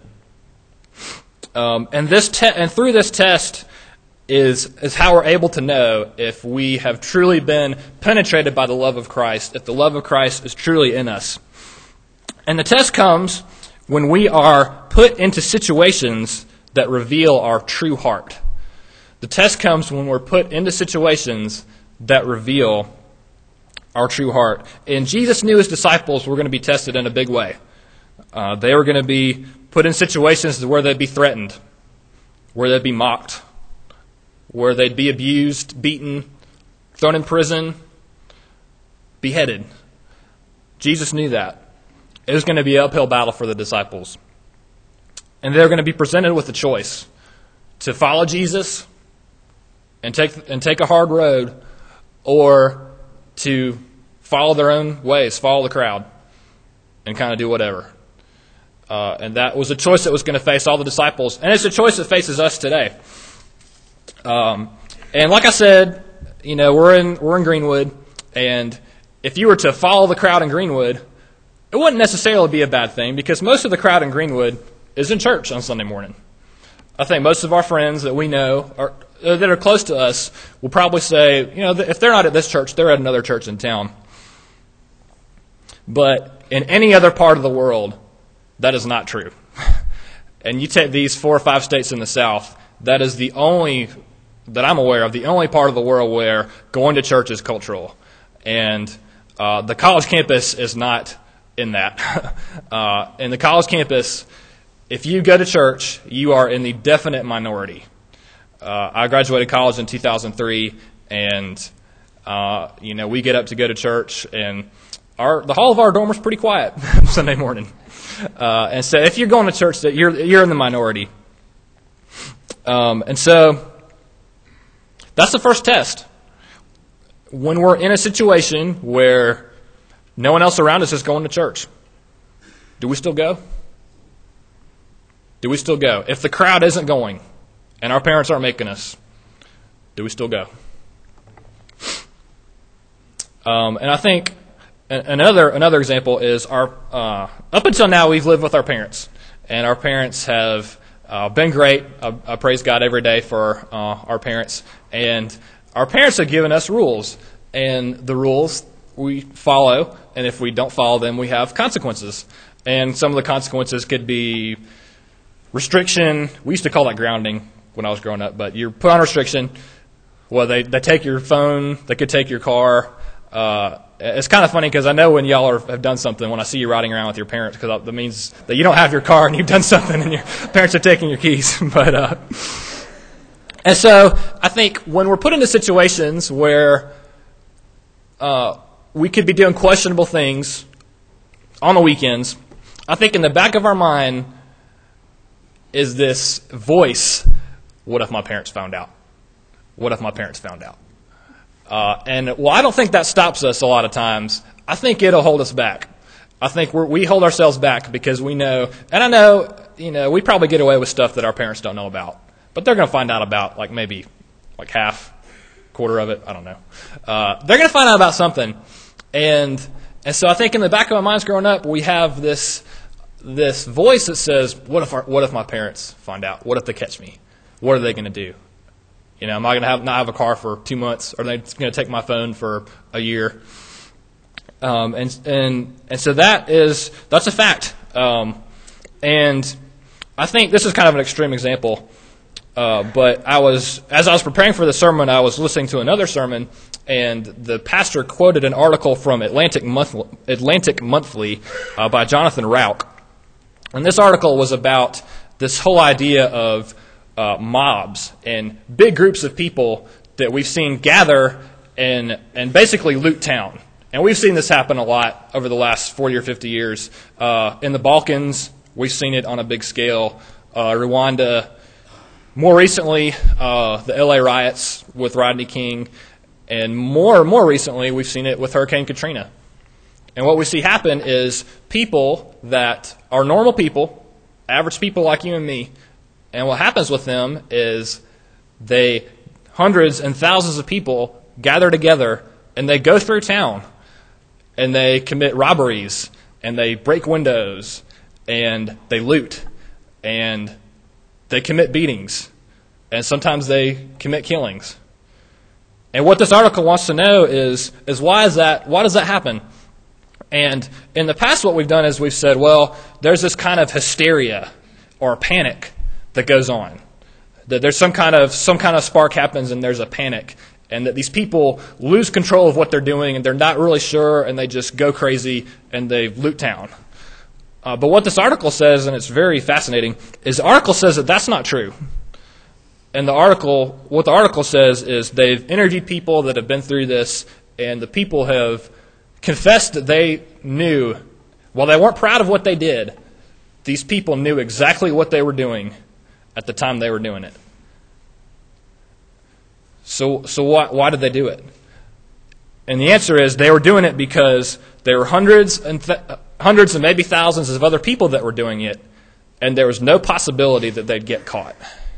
Speaker 11: Um, and this te- and through this test is is how we're able to know if we have truly been penetrated by the love of Christ, if the love of Christ is truly in us. And the test comes when we are put into situations that reveal our true heart. The test comes when we're put into situations that reveal our true heart. And Jesus knew his disciples were going to be tested in a big way. Uh, they were going to be put in situations where they'd be threatened, where they'd be mocked, where they'd be abused, beaten, thrown in prison, beheaded. Jesus knew that. It was going to be an uphill battle for the disciples. And they're going to be presented with a choice to follow Jesus and take and take a hard road, or to follow their own ways, follow the crowd, and kind of do whatever. Uh, and that was a choice that was going to face all the disciples. And it's a choice that faces us today. Um, and like I said, you know, we're in we're in Greenwood, and if you were to follow the crowd in Greenwood, it wouldn't necessarily be a bad thing, because most of the crowd in Greenwood is in church on Sunday morning. I think most of our friends that we know are, that are close to us will probably say, you know, if they're not at this church, they're at another church in town. But in any other part of the world, that is not true. And you take these four or five states in the South, that is the only, that I'm aware of, the only part of the world where going to church is cultural. And uh, the college campus is not in that. uh, in the college campus, if you go to church, you are in the definite minority. Uh, I graduated college in two thousand three, and uh, you know, we get up to go to church, and our the hall of our dorm was pretty quiet Sunday morning. Uh, and so, if you're going to church, that you're you're in the minority. Um, and so, that's the first test. When we're in a situation where no one else around us is going to church, do we still go? Do we still go? If the crowd isn't going, and our parents aren't making us, do we still go? Um, and I think another another example is our uh, up until now we've lived with our parents, and our parents have uh, been great. I, I praise God every day for uh, our parents, and our parents have given us rules, and the rules we follow, and if we don't follow them, we have consequences. And some of the consequences could be restriction. We used to call that grounding. when I was growing up, but you're put on restriction. Well, they, they take your phone, they could take your car. Uh, it's kind of funny because I know when y'all are, have done something, when I see you riding around with your parents, because that means that you don't have your car and you've done something and your parents are taking your keys. but uh, And so I think when we're put into situations where uh, we could be doing questionable things on the weekends, I think in the back of our mind is this voice, what if my parents found out? What if my parents found out? Uh, and, well, I don't think that stops us a lot of times. I think it'll hold us back. I think we're, we hold ourselves back because we know, and I know, you know, we probably get away with stuff that our parents don't know about. But they're going to find out about, like, maybe, like, half, quarter of it. I don't know. Uh, they're going to find out about something. And and so I think in the back of our minds growing up, we have this this voice that says, what if our, what if my parents find out? What if they catch me? What are they going to do? You know, am I going to have not have a car for two months? Or are they going to take my phone for a year? Um, and and and so that is that's a fact. Um, and I think this is kind of an extreme example. Uh, but I was, as I was preparing for the sermon, I was listening to another sermon, and the pastor quoted an article from Atlantic Monthly, Atlantic Monthly uh, by Jonathan Rauch. And this article was about this whole idea of uh, mobs and big groups of people that we've seen gather and and basically loot town. And we've seen this happen a lot over the last forty or fifty years. Uh, in the Balkans, we've seen it on a big scale. Uh, Rwanda. More recently, uh, the L A riots with Rodney King, and more more recently, we've seen it with Hurricane Katrina. And what we see happen is people that are normal people, average people like you and me, and what happens with them is they, hundreds and thousands of people gather together, and they go through town, and they commit robberies, and they break windows, and they loot, and they commit beatings, and sometimes they commit killings. And what this article wants to know is, is why is that? Why does that happen? And in the past, what we've done is we've said, well, there's this kind of hysteria or panic that goes on. That there's some kind of some kind of spark happens, and there's a panic, and that these people lose control of what they're doing, and they're not really sure, and they just go crazy, and they loot town. Uh, but what this article says, and it's very fascinating, is the article says that that's not true. And the article, what the article says is they've interviewed people that have been through this, and the people have confessed that they knew, while they weren't proud of what they did, these people knew exactly what they were doing at the time they were doing it. So, so why, why did they do it? And the answer is they were doing it because there were hundreds and th- hundreds and maybe thousands of other people that were doing it, and there was no possibility that they'd get caught.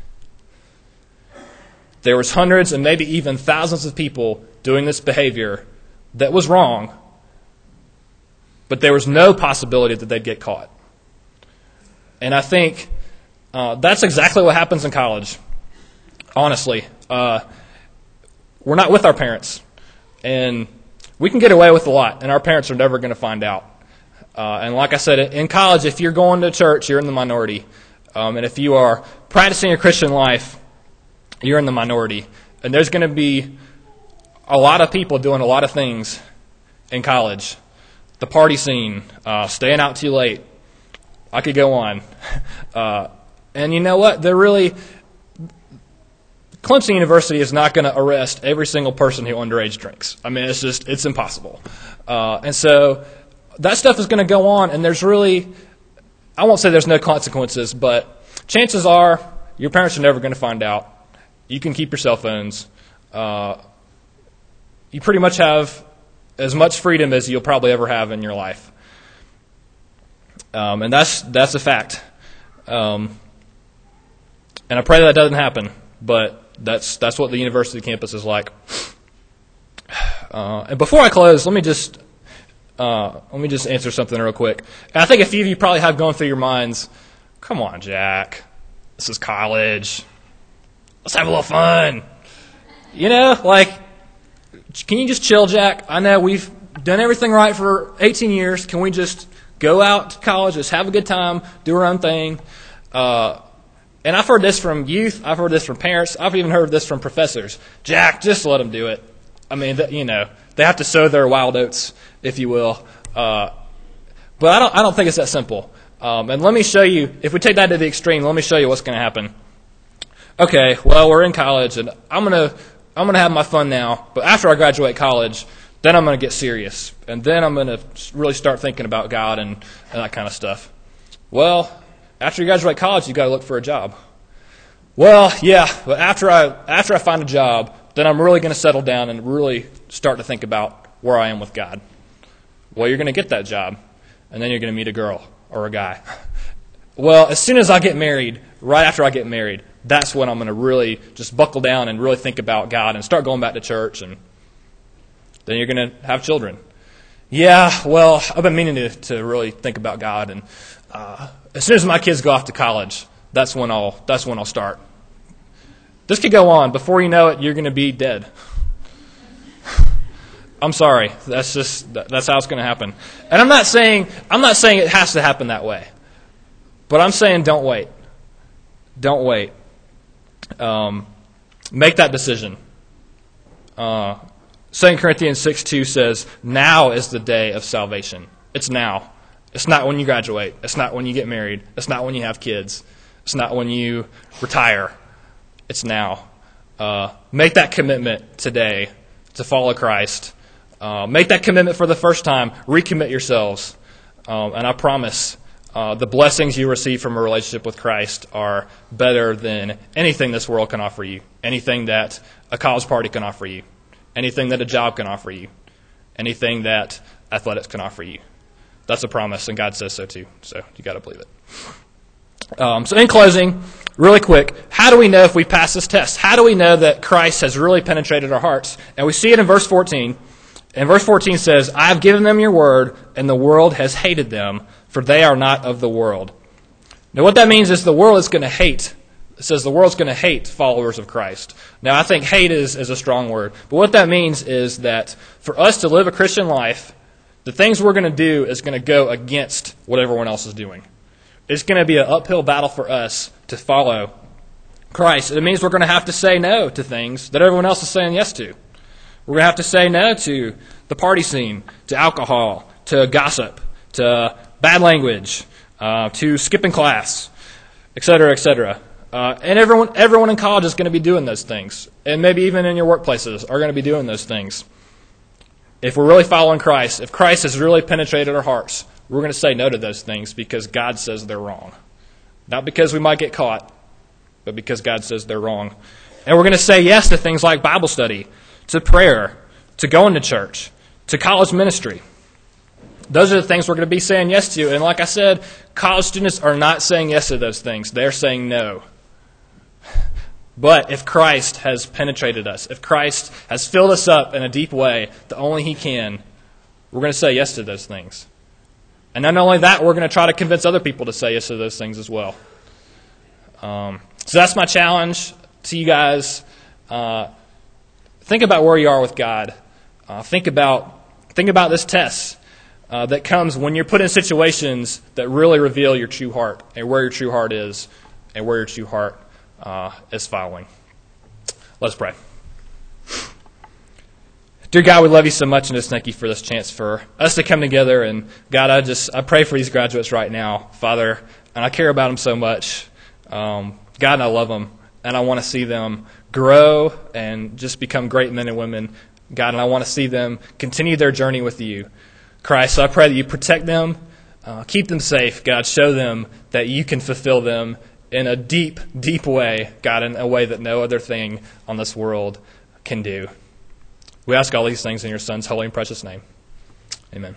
Speaker 11: There was hundreds and maybe even thousands of people doing this behavior that was wrong, but there was no possibility that they'd get caught. And I think uh, that's exactly what happens in college, honestly. Uh, we're not with our parents, and we can get away with a lot, and our parents are never going to find out. Uh, and like I said, in college, if you're going to church, you're in the minority. Um, and if you are practicing your Christian life, you're in the minority. And there's going to be a lot of people doing a lot of things in college. The party scene, uh, staying out too late. I could go on. Uh, and you know what? They're really... Clemson University is not going to arrest every single person who underage drinks. I mean, it's just, it's impossible. Uh, and so that stuff is going to go on, and there's really, I won't say there's no consequences, but chances are your parents are never going to find out. You can keep your cell phones. Uh, you pretty much have as much freedom as you'll probably ever have in your life. Um, and that's that's a fact. Um, and I pray that doesn't happen, but that's that's what the university campus is like. Uh, and before I close, let me just uh, let me just answer something real quick. And I think a few of you probably have gone through your minds, come on, Jack, this is college. Let's have a little fun. You know, like, can you just chill, Jack? I know we've done everything right for eighteen years. Can we just go out to college, just have a good time, do our own thing? Uh, And I've heard this from youth. I've heard this from parents. I've even heard this from professors. Jack, just let them do it. I mean, you know, they have to sow their wild oats, if you will. Uh, but I don't, I don't think it's that simple. Um, and let me show you, if we take that to the extreme, let me show you what's going to happen. Okay, well, we're in college, and I'm going to I'm going to have my fun now. But after I graduate college, then I'm going to get serious. And then I'm going to really start thinking about God and, and that kind of stuff. Well, after you graduate college, you've got to look for a job. Well, yeah, but after I after I find a job, then I'm really going to settle down and really start to think about where I am with God. Well, you're going to get that job, and then you're going to meet a girl or a guy. Well, as soon as I get married, right after I get married, that's when I'm going to really just buckle down and really think about God and start going back to church, and then you're going to have children. Yeah, well, I've been meaning to, to really think about God, and uh, as soon as my kids go off to college, that's when I'll that's when I'll start. This could go on. Before you know it, you're going to be dead. I'm sorry. That's just that's how it's going to happen. And I'm not saying I'm not saying it has to happen that way, but I'm saying don't wait. Don't wait. Um, make that decision. Uh, Second Corinthians six two says, "Now is the day of salvation." It's now. It's not when you graduate. It's not when you get married. It's not when you have kids. It's not when you retire. It's now. Uh, make that commitment today to follow Christ. Uh, make that commitment for the first time. Recommit yourselves. Um, and I promise uh, the blessings you receive from a relationship with Christ are better than anything this world can offer you, anything that a college party can offer you, anything that a job can offer you, anything that athletics can offer you. That's a promise, and God says so too. So you got to believe it. Um, so in closing, really quick, how do we know if we pass this test? How do we know that Christ has really penetrated our hearts? And we see it in verse fourteen. And verse fourteen says, "I have given them your word, and the world has hated them, for they are not of the world." Now what that means is the world is going to hate. It says the world's going to hate followers of Christ. Now I think hate is, is a strong word. But what that means is that for us to live a Christian life, the things we're going to do is going to go against what everyone else is doing. It's going to be an uphill battle for us to follow Christ. It means we're going to have to say no to things that everyone else is saying yes to. We're going to have to say no to the party scene, to alcohol, to gossip, to bad language, uh, to skipping class, et cetera, et cetera. Uh, and everyone, everyone in college is going to be doing those things. And maybe even in your workplaces are going to be doing those things. If we're really following Christ, if Christ has really penetrated our hearts, we're going to say no to those things because God says they're wrong. Not because we might get caught, but because God says they're wrong. And we're going to say yes to things like Bible study, to prayer, to going to church, to college ministry. Those are the things we're going to be saying yes to. And like I said, college students are not saying yes to those things. They're saying no. But if Christ has penetrated us, if Christ has filled us up in a deep way that only He can, we're going to say yes to those things. And not only that, we're going to try to convince other people to say yes to those things as well. Um, so that's my challenge to you guys. Uh, think about where you are with God. Uh, think about think about this test uh, that comes when you're put in situations that really reveal your true heart and where your true heart is and where your true heart uh, is following. Let's pray. Dear God, we love you so much and just thank you for this chance for us to come together. And God, I just I pray for these graduates right now, Father, and I care about them so much. Um, God, and I love them, and I want to see them grow and just become great men and women. God, and I want to see them continue their journey with you, Christ. So I pray that you protect them, uh, keep them safe. God, show them that you can fulfill them in a deep, deep way, God, in a way that no other thing on this world can do. We ask all these things in your Son's holy and precious name. Amen.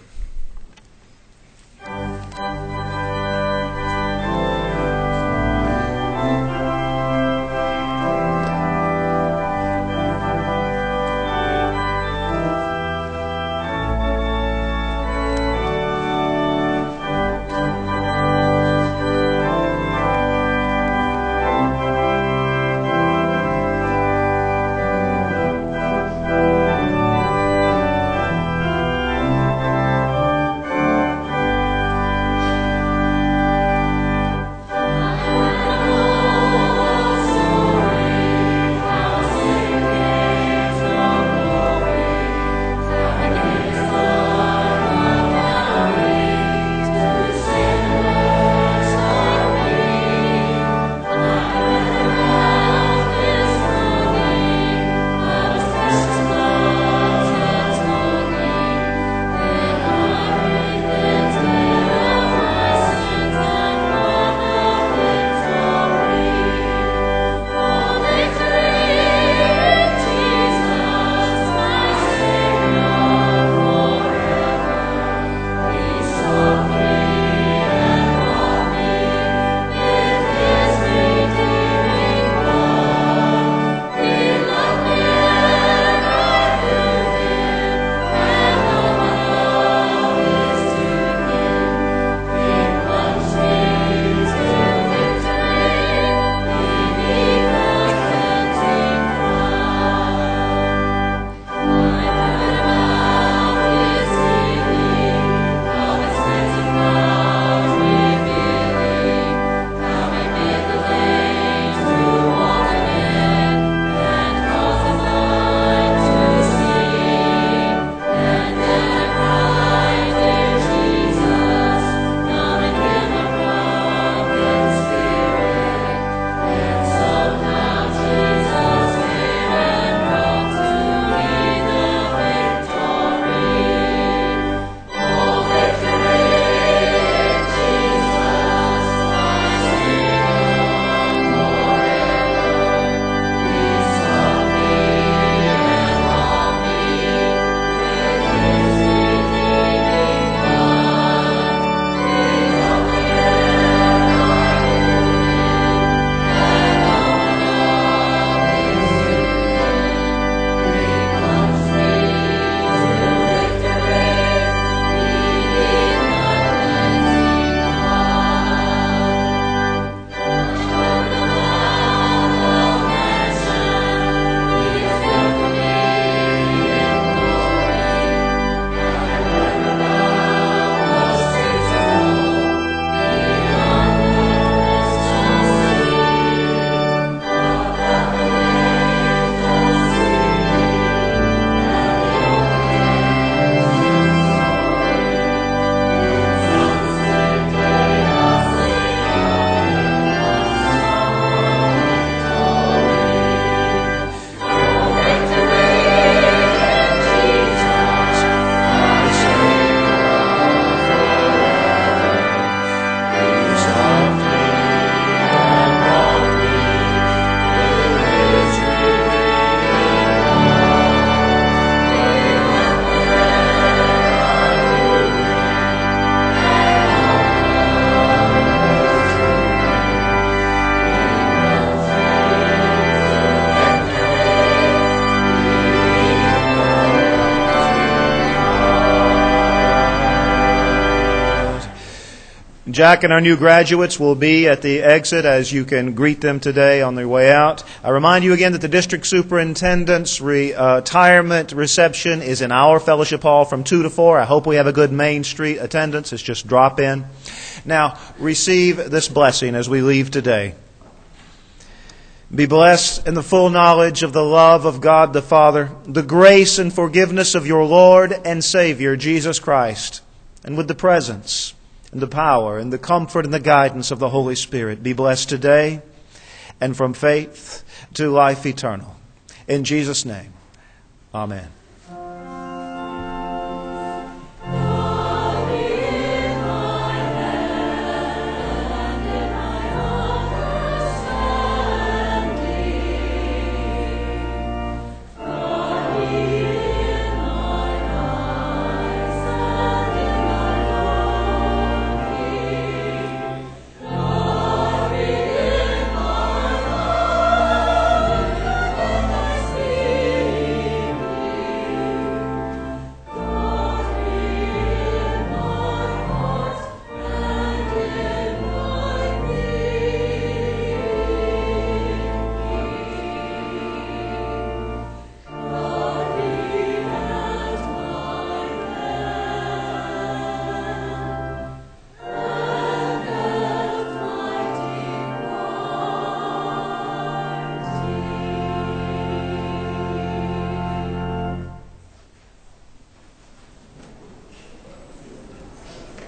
Speaker 3: Jack and our new graduates will be at the exit as you can greet them today on their way out. I remind you again that the district superintendent's retirement reception is in our fellowship hall from two to four. I hope we have a good Main Street attendance. It's just drop in. Now, receive this blessing as we leave today. Be blessed in the full knowledge of the love of God the Father, the grace and forgiveness of your Lord and Savior, Jesus Christ, and with the presence and the power and the comfort and the guidance of the Holy Spirit. Be blessed today and from faith to life eternal. In Jesus' name, amen.